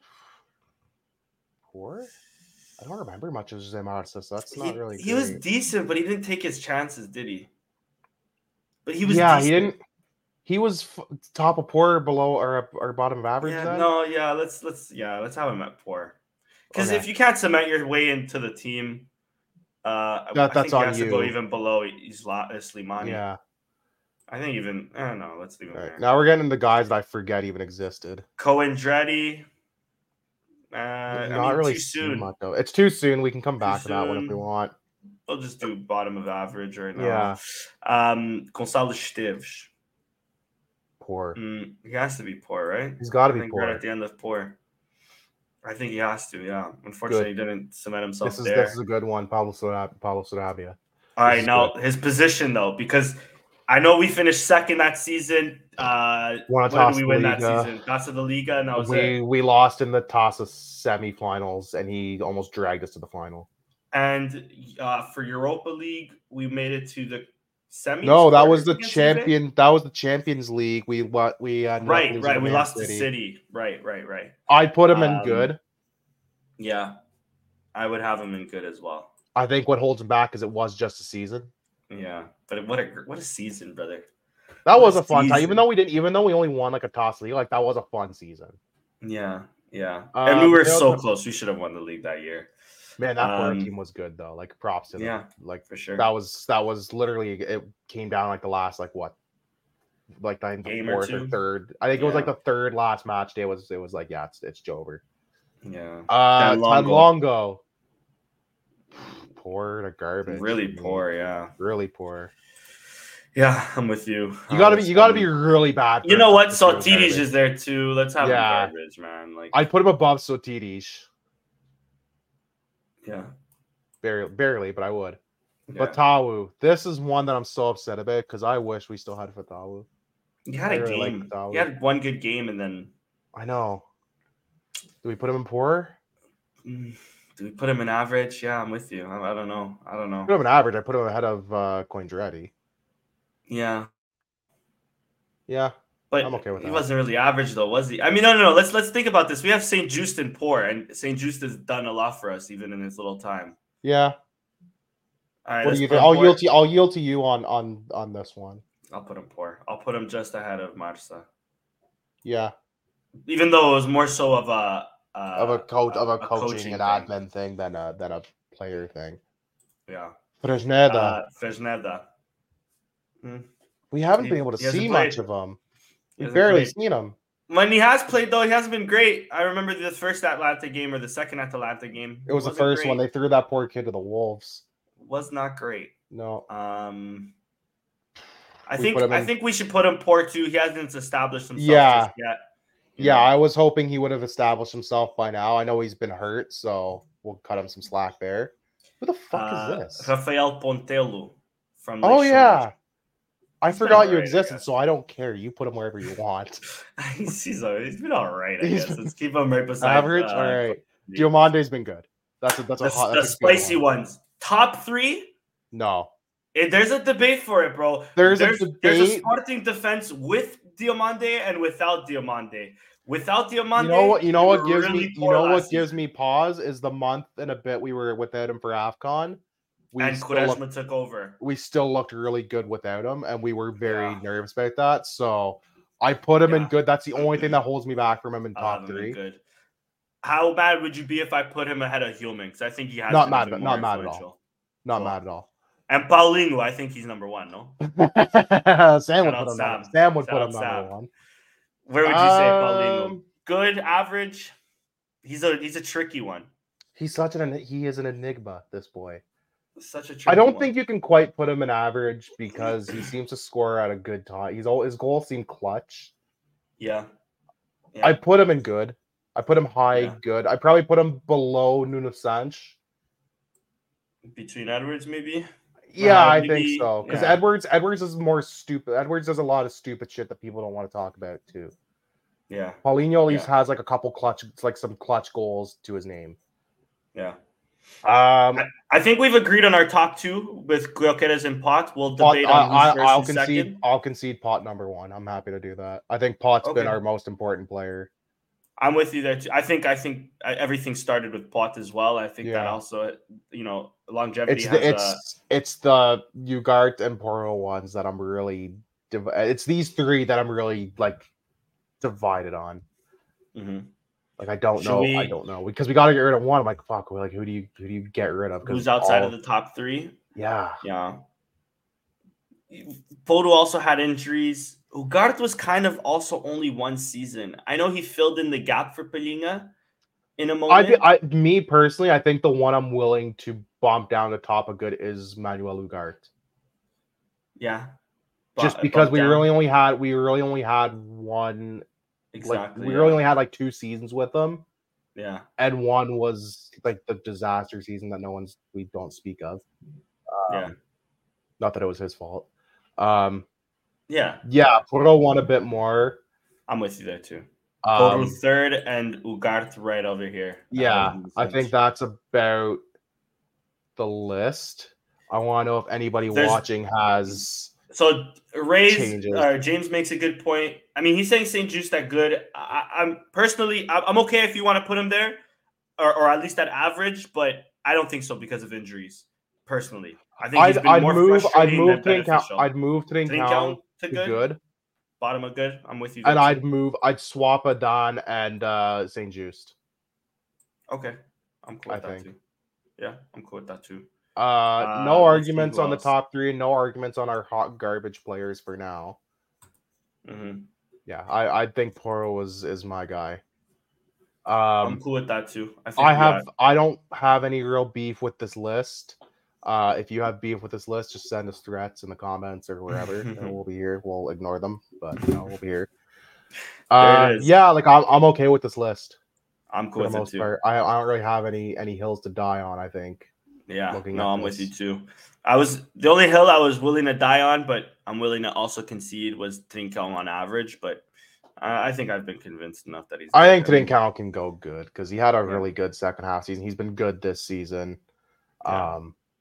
Poor. I don't remember much of Jose Marca, so that's not really. He was decent, but he didn't take his chances, did he? But he was. Yeah, decent. He didn't. He was top of poor, below or bottom of average. Yeah, then? No, yeah. Let's have him at poor. Because if you can't cement your way into the team, I think he has to go even below Slimani. Yeah. I think even I don't know. Let's leave him there. Now we're getting into guys that I forget even existed. Coandretti. Not really too soon. Much, though. It's too soon. We can come back to that one if we want. We'll just do bottom of average right now. Yeah. Gonçalo Esteves. Poor. He has to be poor, right? He's got to be poor. Right at the end of poor. I think he has to. Yeah. Unfortunately, he didn't cement himself there. This is a good one, Pablo Sarabia. All right, now his position though, because I know we finished second that season. Where did we win that season? Taça da Liga, and that was we lost in the Taça semifinals, and he almost dragged us to the final. And for Europa League, we made it to the semis. No, that was the champion. That was the Champions League. We right. We lost to City. Right. I'd put him in good. Yeah, I would have him in good as well. I think what holds him back is it was just a season. Yeah, but what a season, brother. That was a fun time. Even though we only won like a toss league, like that was a fun season. Yeah. And we were so close. We should have won the league that year. Man, that Florida team was good though. Like props to them. Yeah, like for sure. That was literally it came down like the last like the fourth or third. I think it was like the third last match day. It was like it's Jover. Yeah. Longo. Poor to garbage. Really poor, yeah. Really poor. Yeah, I'm with you. You gotta be really bad. You know what? Sotiris is there too. Let's have him garbage, man. Like I'd put him above Sotiris. Yeah. Barely, but I would. Yeah. Fatawu. This is one that I'm so upset about because I wish we still had Fatawu. He had a game. He had one good game and then I know. Do we put him in poor? Do we put him in average? Yeah, I'm with you. I don't know. Put him in average. I put him ahead of Coindretti. Yeah. Yeah. But I'm okay with that. He wasn't really average though, was he? I mean, no. Let's think about this. We have St. Just in poor, and St. Just has done a lot for us even in his little time. Yeah. All right. What do you think? I'll yield to you on this one. I'll put him poor. I'll put him just ahead of Marca. Yeah. Even though it was more so of a coaching and admin thing than a player thing. Yeah. Fresneda. We haven't been able to see much of him. We've barely seen him. When he has played, though, he hasn't been great. I remember the first Atlanta game or the second Atlanta game. It was the first one. They threw that poor kid to the wolves. Was not great. No. I think we should put him poor too. He hasn't established himself just yet. Yeah, I was hoping he would have established himself by now. I know he's been hurt, so we'll cut him some slack there. Who the fuck is this? Rafael Pontelo from. Yeah. I forgot you existed, so I don't care. You put him wherever you want. he's been all right, I guess. Let's keep him right beside. Average? All right. Diamante's been good. That's a spicy ones. Top 3? No. There's a debate for it, bro. There's a Sporting defense with Diomande and without Diomande. Without Diomande, you know what gives me pause is the month and a bit we were without him for AFCON. And Quaresma took over. We still looked really good without him, and we were very nervous about that. So I put him in good. That's the only thing that holds me back from him in top 3. Good. How bad would you be if I put him ahead of Hillman? Because I think he has not mad at all. Not mad at all. And Paulinho, I think he's number 1. No, Sam would put him. Sam would put him number 1. Where would you say Paulinho? Good, average. He's a tricky one. He is an enigma. This boy. Such a I don't think you can quite put him in average because he seems to score at a good time. His goals seem clutch. Yeah. I put him in good. I put him high good. I probably put him below Nuno Sanches. Between Edwards, maybe? Yeah, I think so. Because Edwards is more stupid. Edwards does a lot of stupid shit that people don't want to talk about too. Yeah. Paulinho at least has like a couple clutch, like some clutch goals to his name. Yeah. I think we've agreed on our top two with Gyökeres and Pot. We'll debate on who's first and second. I'll concede Pot number one. I'm happy to do that. I think Pot's been our most important player. I'm with you there too. I think everything started with Pot as well. I think that also, longevity. It's the Ugarte and Porro ones that I'm really. It's these three that I'm really like divided on. Mm-hmm. Like I don't know because we got to get rid of one. I'm like, fuck. Like who do you get rid of? Who's outside of the top three? Yeah. Fodo also had injuries. Ugarte was kind of also only one season. I know he filled in the gap for Palhinha in a moment. Me personally, I think the one I'm willing to bump down the top of good is Manuel Ugarte. Yeah. Just because we really only had one. Exactly. We really only had like 2 seasons with them. Yeah. And one was like the disaster season that we don't speak of. Not that it was his fault. Yeah. Porro won a bit more. I'm with you there too. Porro third and Ugarte right over here. Yeah, I think that's about the list. I want to know if anybody watching has. So James makes a good point. I mean, he's saying St. Juste that good. I'm okay if you want to put him there, or at least at average, but I don't think so because of injuries. Personally, I think he's been more frustrating than beneficial. I'd move Trincão to good. Bottom of good. I'm with you. And I'd swap Adan and St. Juste. Okay, I'm cool with that too. Yeah, I'm cool with that too. No arguments on the top 3, and no arguments on our hot garbage players for now. Mm-hmm. Yeah, I think Porro is my guy. I'm cool with that too. I don't have any real beef with this list. If you have beef with this list, just send us threats in the comments or wherever, and we'll be here. We'll ignore them, but we'll be here. Yeah, like I'm okay with this list. I'm cool with it too. I don't really have any hills to die on. I think. Yeah, I'm with you too. The only hill I was willing to die on, but I'm willing to also concede was Trincão on average. But I think I've been convinced enough that I think Trincão can go good because he had a really good second half season. He's been good this season. Yeah.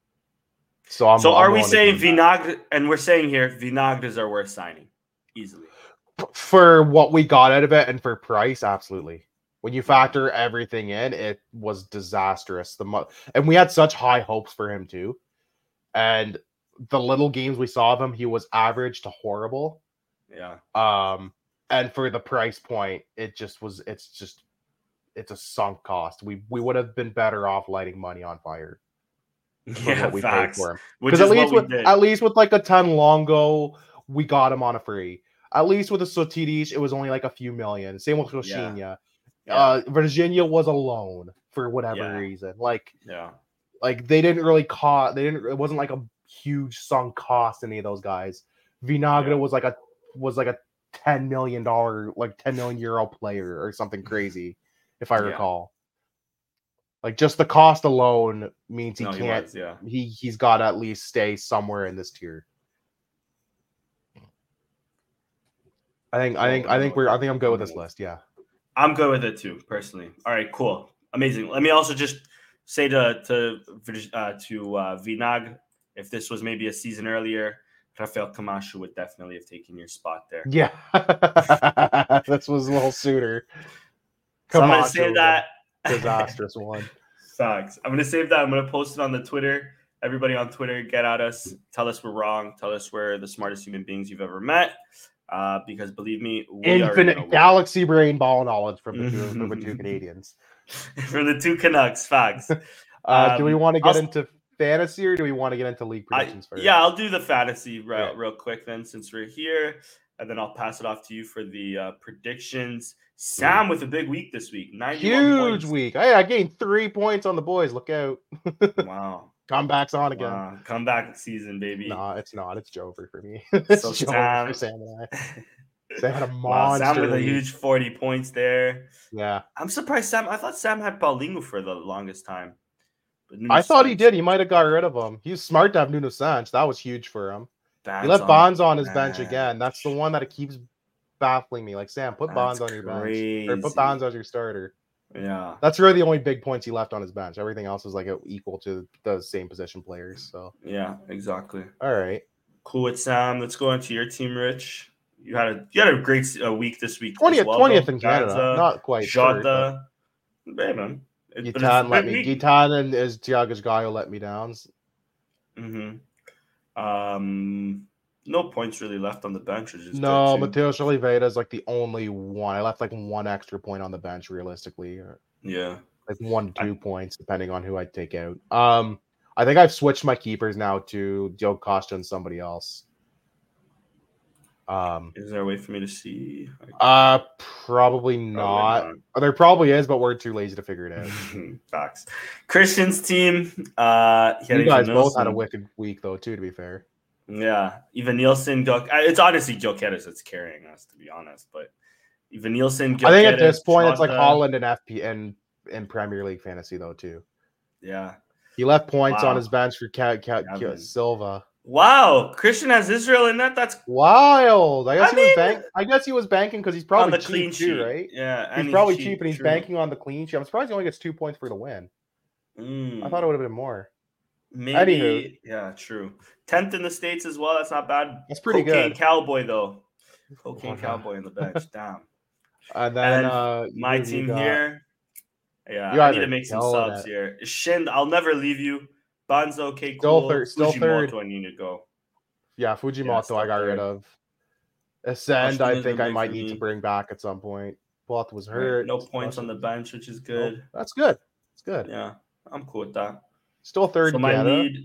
So are we saying Vinagre? And we're saying here Vinagre is our worst signing easily for what we got out of it and for price, absolutely. When you factor everything in, it was disastrous. And we had such high hopes for him too. And the little games we saw of him, he was average to horrible. Yeah. And for the price point, it's a sunk cost. We would have been better off lighting money on fire. Yeah, what we paid for him. Because at least with like a 10 Longo, we got him on a free. At least with a Sotiris, it was only like a few million. Same with Rochinha. Virginia was a loan for whatever reason. Like they didn't really cost. It wasn't like a huge sunk cost. Any of those guys. Vinagre was like a $10 million, like 10 million euro player or something crazy, if I recall. Like just the cost alone means he can't. He's got to at least stay somewhere in this tier. I think I'm good with this list. Yeah. I'm good with it too, personally. All right, cool, amazing. Let me also just say to Vinagre, if this was maybe a season earlier, Rafael Camacho would definitely have taken your spot there. Yeah, this was a little sooner. So I'm gonna save that disastrous one. Facts. I'm gonna save that. I'm gonna post it on the Twitter. Everybody on Twitter, get at us. Tell us we're wrong. Tell us we're the smartest human beings you've ever met. Because believe me, infinite galaxy brain ball knowledge from the two Canadians, from the 2 Canucks. Facts. Do we want to get into fantasy or do we want to get into league predictions first? Yeah, I'll do the fantasy real quick then, since we're here, and then I'll pass it off to you for the predictions. Sam with a big week this week, 91 huge week. Hey, I gained 3 points on the boys. Look out! Wow. Comeback's on again. Wow. Comeback season, baby. No, it's not. It's Jover for me. So Sam and I. Sam had a monster. Sam with a huge 40 points there. Yeah. I'm surprised Sam. I thought Sam had Paulinho for the longest time. I thought he did. He might have got rid of him. He's smart to have Nuno Santos. That was huge for him. He left Bonds on his bench again. That's the one that it keeps baffling me. Like, Sam, put Bonds on your bench. Or put Bonds as your starter. Yeah. That's really the only big points he left on his bench. Everything else is like equal to the same position players. So yeah, exactly. All right. Cool with Sam. Let's go into your team, Rich. You had a great week this week. 20th in Canada. Not quite. Jota. Hey, man. Gitan let me. Gitan and his Thiago Gaio let me down. No points really left on the bench. No, Mateus Oliveira is like the only one. I left like one extra point on the bench, realistically. Yeah, like 1 to 2 points, depending on who I take out. I think I've switched my keepers now to Joe Costa and somebody else. Is there a way for me to see? Probably not. There probably is, but we're too lazy to figure it out. Facts. Christian's team. You guys both had a wicked week, though, too. To be fair. Yeah, Ivan Nielsen. It's honestly Gyökeres that's carrying us, to be honest. But Ivan Nielsen. I think at this point it's like Holland and FP and Premier League fantasy, though, too. Yeah. He left points on his bench for Silva. Wow, Christian has Israel in that. That's wild. I guess he was banking because he's probably cheap clean sheet, too, right? Yeah, he's probably cheap and he's banking on the clean sheet. I'm surprised he only gets 2 points for the win. I thought it would have been more. Maybe. Anywho. Yeah, true. 10th in the States as well. That's not bad. That's pretty good. Cowboy though. Cowboy in the bench. Damn. And then my team here. Yeah, I need to make some subs here. Shin, I'll never leave you. Bonzo, okay, cool. Still third. I need to go. Yeah, Fujimoto I got rid of. Ascend, I think I might need to bring back at some point. Both was hurt. Right. No points on the bench, which is good. Oh, that's good. It's good. Yeah, I'm cool with that. Still third. So my lead,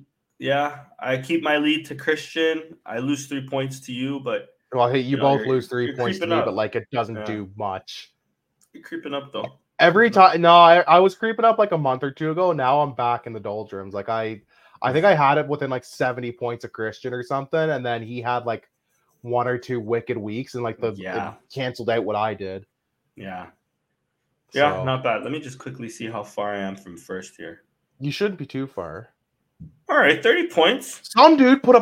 I keep my lead to Christian. I lose 3 points to you, but you both lose 3 points to me, but like it doesn't do much. You're creeping up though. Every time, I was creeping up like a month or two ago. Now I'm back in the doldrums. Like I think I had it within like 70 points of Christian or something, and then he had like 1 or 2 wicked weeks, and like it canceled out what I did. Yeah, not bad. Let me just quickly see how far I am from first here. You shouldn't be too far. All right, 30 points. Some dude put up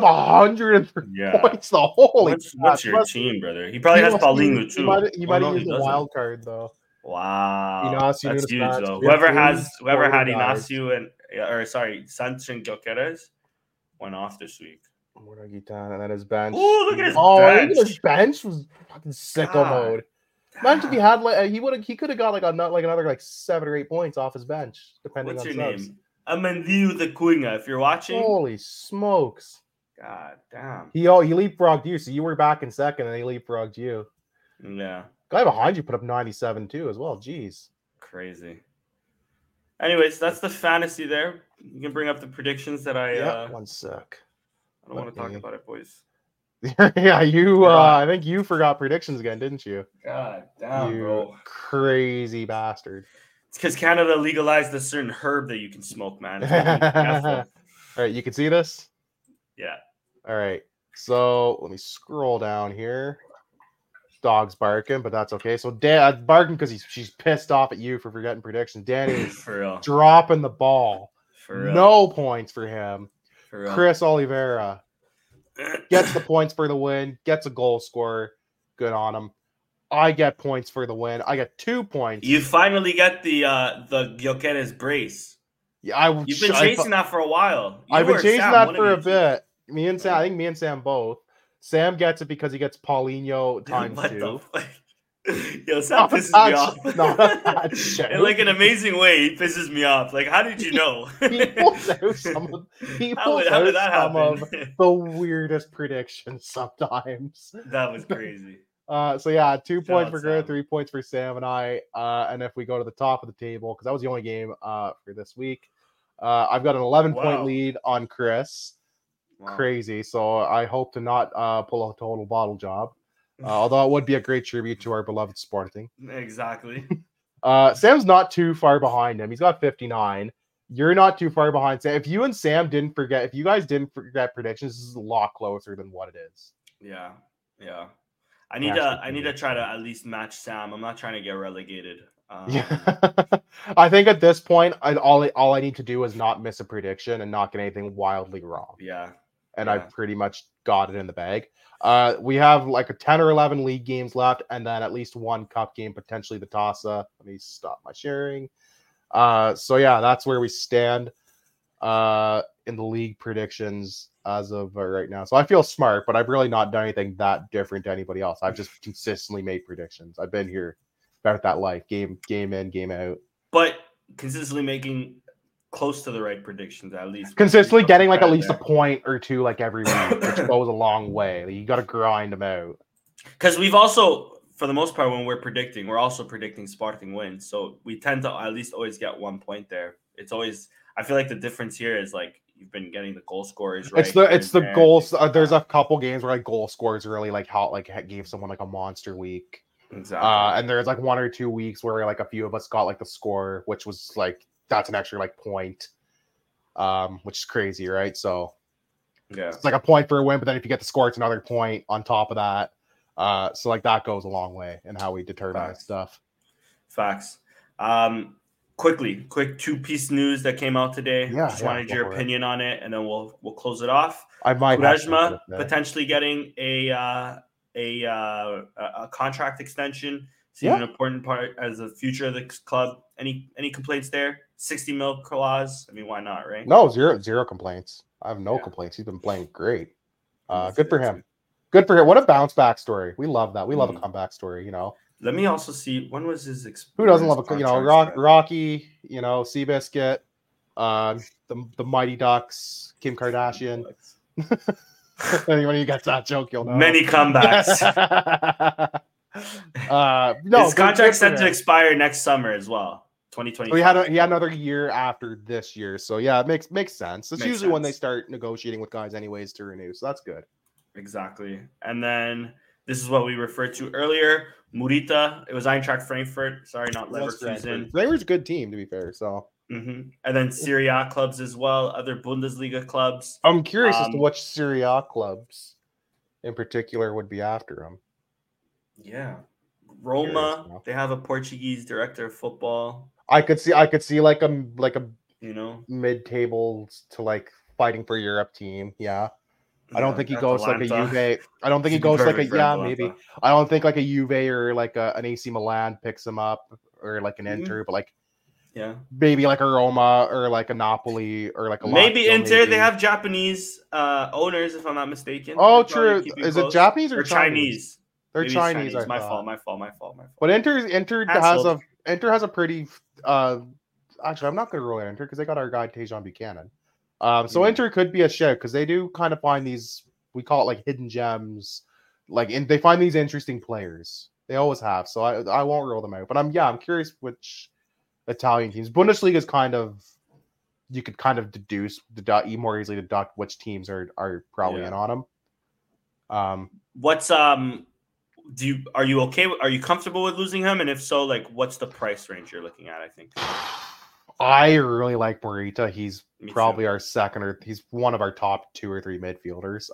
103 points. The holy. What's your team, brother? He probably has Paulinho too. He might have used the wild card though. Wow, that's huge though. Whoever had Inacio and Santos and Gyökeres went off this week. And then his bench. Oh, look at his bench. Look at his bench was fucking sicko mode. Imagine if he had he could have got like another like 7 or 8 points off his bench, depending on subs. What's your name? Amendiu the Cunha. If you're watching, holy smokes! God damn. He leapfrogged you, so you were back in second, and he leapfrogged you. Yeah. Guy behind you put up 97 too as well. Jeez. Crazy. Anyways, that's the fantasy there. You can bring up the predictions that I 1 sec. I don't want to talk about it, boys. Yeah, you I think you forgot predictions again, didn't you? God damn, bro. Crazy bastard. It's because Canada legalized a certain herb that you can smoke, man. All right, you can see this? Yeah. All right. So let me scroll down here. Dog's barking, but that's okay. So Dad's barking because she's pissed off at you for forgetting predictions. Danny for real. Dropping the ball. For real. No points for him. For real. Chris Oliveira gets the points for the win, gets a goal scorer. Good on him. I get points for the win. I get 2 points. You finally get the Gyökeres brace. Yeah, you've been chasing that for a while. I've been chasing that for a bit. Me and Sam, I think me and Sam both. Sam gets it because he gets Paulinho times 2. Yo, Sam pisses me off. In like an amazing way, he pisses me off. Like, how did you know? He pulls out some of the weirdest predictions sometimes. That was crazy. So yeah, 2 points for Grant, 3 points for Sam and I. And if we go to the top of the table, because that was the only game for this week, I've got an 11-point lead on Chris. Wow. Crazy. So I hope to not pull a total bottle job. Although it would be a great tribute to our beloved Sporting. Exactly. Sam's not too far behind him. He's got 59. You're not too far behind Sam. If you and Sam didn't forget, if you guys didn't forget predictions, this is a lot closer than what it is. Yeah. I need to try to at least match Sam. I'm not trying to get relegated. I think at this point, all I need to do is not miss a prediction and not get anything wildly wrong. Yeah. And I pretty much got it in the bag. We have like a 10 or 11 league games left, and then at least one cup game, potentially the Tossa. Let me stop my sharing. So yeah, that's where we stand in the league predictions as of right now. So I feel smart, but I've really not done anything that different to anybody else. I've just consistently made predictions. I've been here about that life, game in, game out. But consistently making close to the right predictions, at least. Consistently getting like at least a point or two like every week, which goes a long way. You got to grind them out. Because we've also, for the most part, when we're predicting, we're also predicting Sporting wins. So we tend to at least always get 1 point there. It's always, I feel like the difference here is like you've been getting the goal scorers right. It's the goals. There's a couple games where like goal scorers really like how like gave someone like a monster week. Exactly. And there's like 1 or 2 weeks where like a few of us got like the score, which was like that's an extra like point, which is crazy, right? So yeah, it's like a point for a win, but then if you get the score, it's another point on top of that. So like that goes a long way in how we determine that stuff. Facts. Quick 2-piece news that came out today. Just wanted your opinion on it, and then we'll close it off. I might Quaresma potentially getting a contract extension. Seems an important part as the future of the club. Any complaints there? 60 mil clause. I mean, why not, right? No, zero complaints. I have no complaints. He's been playing great. Good for him. Good for him. What a bounce back story. We love that. We love a comeback story. You know. Let me also see when was his. Who doesn't love a Rocky? You know, Seabiscuit, the Mighty Ducks, Kim Kardashian. Anyone who gets that joke, you'll know. Many comebacks. No, his contract's set to expire next summer as well, 2020. So he had another year after this year, so yeah, it makes sense. It's usually when they start negotiating with guys, anyways, to renew. So that's good. Exactly, and then this is what we referred to earlier. Murita. It was Eintracht Frankfurt. Sorry, not Leverkusen. Frankfurt's a good team, to be fair. So. Mm-hmm. And then Serie A clubs as well, other Bundesliga clubs. I'm curious as to which Serie A clubs in particular would be after him. Yeah, Roma. They have a Portuguese director of football. I could see like a you know mid-table to like fighting for Europe team. Yeah. I don't think he goes like a Juve. I don't think he goes like a maybe. I don't think like a Juve or like an AC Milan picks him up or like an Inter, but like maybe like a Roma or like a Napoli or like a maybe Inter. Maybe. They have Japanese owners, if I'm not mistaken. Oh, true. Is it Japanese or Chinese? They're Chinese. My fault. But Inter has a pretty. Actually, I'm not going to rule Inter because they got our guy Tejan Buchanan. So Inter could be a shout because they do kind of find these, we call it like hidden gems, they find these interesting players. They always have. So I won't rule them out. But I'm curious which Italian teams. Bundesliga is kind of, you could kind of deduce more easily deduct which teams are probably in on them. What's are you okay? Are you comfortable with losing him? And if so, like what's the price range you're looking at? I think. I really like Morita. He's probably our second, or he's one of our top 2 or 3 midfielders.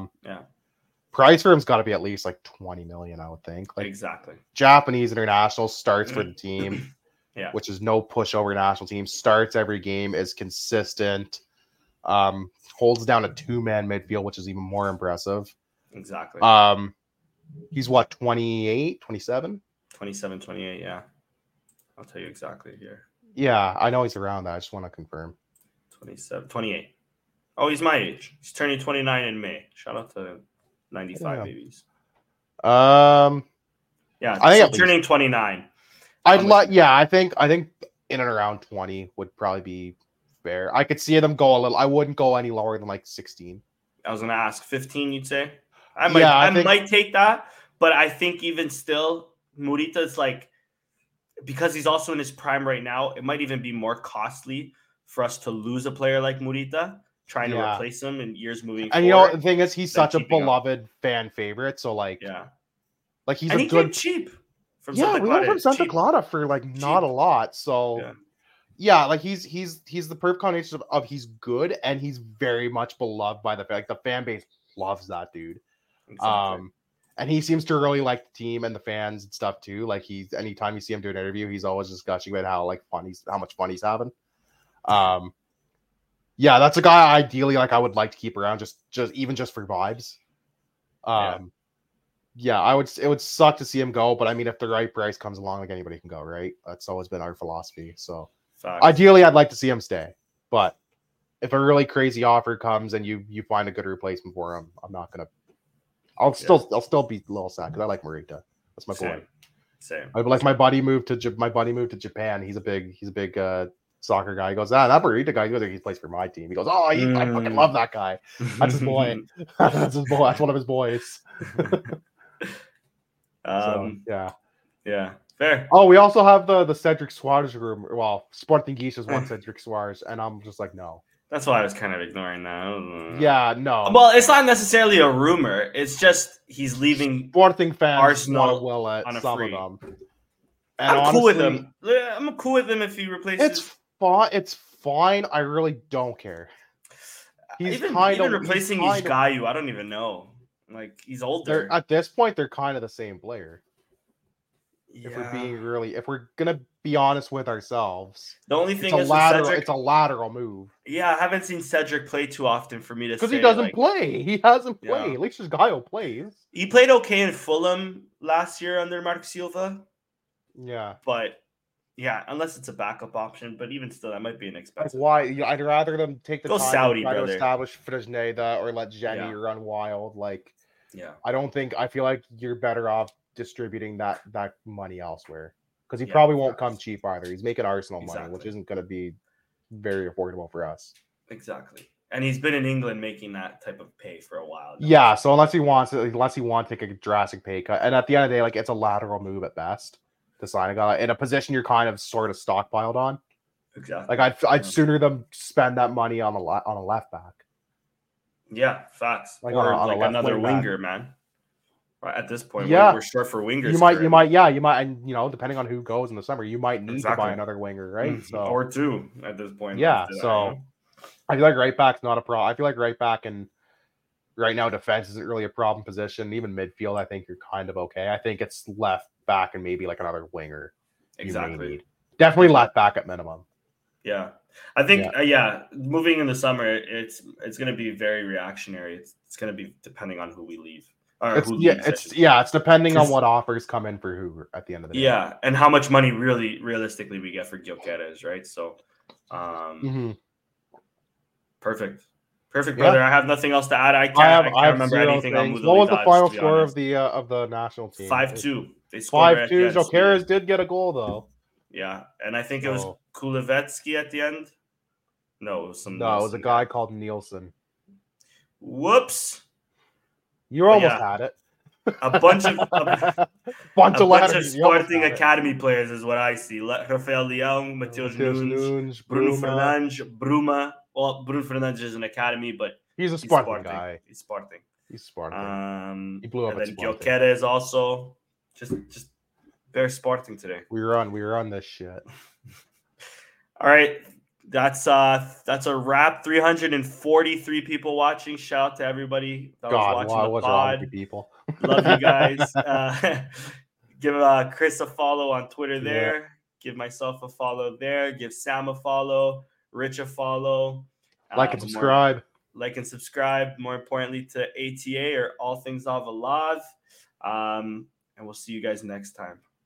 Price for him's got to be at least like 20 million, I would think. Like exactly. Japanese international starts for the team, which is no pushover national team. Starts every game, is consistent. Holds down a 2-man midfield, which is even more impressive. Exactly. He's what, 28, 27? 27, 28, yeah. I'll tell you exactly here. Yeah, I know he's around that. I just want to confirm. 27, 28. Oh, he's my age. He's turning 29 in May. Shout out to 95 babies. I think turning 29. I think in and around 20 would probably be fair. I could see them go a little. I wouldn't go any lower than like 16. I was gonna ask 15. You'd say? I might take that, but I think even still, Murita's like, because he's also in his prime right now, it might even be more costly for us to lose a player like Murita, trying to replace him in years moving forward. And you know, the thing is, he's such a beloved fan favorite. So like, like he's and he came cheap from Santa Clara. We went from Santa Clara for like not a lot. So like he's the perfect combination of he's good and he's very much beloved by the fan base loves that dude. Exactly. And he seems to really like the team and the fans and stuff too. Like anytime you see him do an interview, he's always just gushing about how much fun he's having. Yeah, that's a guy ideally like I would like to keep around just for vibes. Yeah, it would suck to see him go, but I mean, if the right price comes along, like anybody can go, right? That's always been our philosophy. So ideally, I'd like to see him stay, but if a really crazy offer comes and you find a good replacement for him, I'm not gonna. I'll still be a little sad because I like Morita. That's my boy. Same. I like my buddy moved to Japan. He's a big soccer guy. He goes, that Morita guy. He plays for my team. He goes, I fucking love that guy. That's his boy. That's his boy. That's one of his boys. Yeah, fair. Oh, we also have the Cedric Suarez room. Well, Sporting Giches want Cedric Suarez, and I'm just like, no. That's why I was kind of ignoring that. Yeah, no. Well, it's not necessarily a rumor. It's just he's leaving. Sporting fans Arsenal will at some of them. And I'm cool with him. I'm cool with him if he replaces. It's fine. I really don't care. He's even replacing Gayu. I don't even know. Like, he's older. At this point, they're kind of the same player. Yeah. If we're gonna be honest with ourselves, the only thing is it's a lateral move. Yeah, I haven't seen Cedric play too often for me to say. Because he doesn't play. He hasn't played. At least just Gaio plays. He played okay in Fulham last year under Mark Silva. Yeah. But yeah, unless it's a backup option, but even still, that might be an expensive. Why? I'd rather them take the time Saudi, to establish Fresneda or let Jenny run wild. Like, I feel like you're better off distributing that money elsewhere because he probably won't come cheap either. He's making Arsenal money, which isn't going to be very affordable for us. Exactly. And he's been in England making that type of pay for a while now. Yeah, so unless he wants to take a drastic pay cut, and at the end of the day, like, it's a lateral move at best to sign a guy in a position you're kind of sort of stockpiled on. Exactly. Like, I'd sooner them spend that money on a left back. Yeah, facts. Like, or on like another winger, man. Right at this point, yeah, we're short for wingers. You might, and depending on who goes in the summer, you might need to buy another winger, right? So or two at this point. Yeah, so I feel like right back's not a problem. I feel like right back and right now defense isn't really a problem position. Even midfield, I think you're kind of okay. I think it's left back and maybe like another winger. Exactly. Definitely left back at minimum. Yeah, I think moving in the summer, it's going to be very reactionary. It's going to be depending on who we leave. It's depending on what offers come in for who at the end of the day. Yeah, and how much money realistically we get for Gyökeres, right? So, perfect, brother. I have nothing else to add. I can't remember anything. What was the final score of the national team? 5-2. They scored 5-2. Gyökeres did get a goal though. Yeah, and I think it was Kulevetsky at the end. No, it was it was a guy called Nielsen. Whoops. You almost had it. A bunch of Sporting Academy players is what I see. Rafael Leão, Matheus Nunes, Bruno Fernandes, Bruma. Well, Bruno Fernandes is an academy, but he's a Sporting guy. He's Sporting. He blew up. And then Gyökeres also just very Sporting today. We were on this shit. All right. That's a wrap. 343 people watching. Shout out to everybody that was watching the pod. People. Love you guys. Give Chris a follow on Twitter there. Yeah. Give myself a follow there. Give Sam a follow. Rich a follow. Like and subscribe. More importantly to ATA or All Things Avalav. And we'll see you guys next time.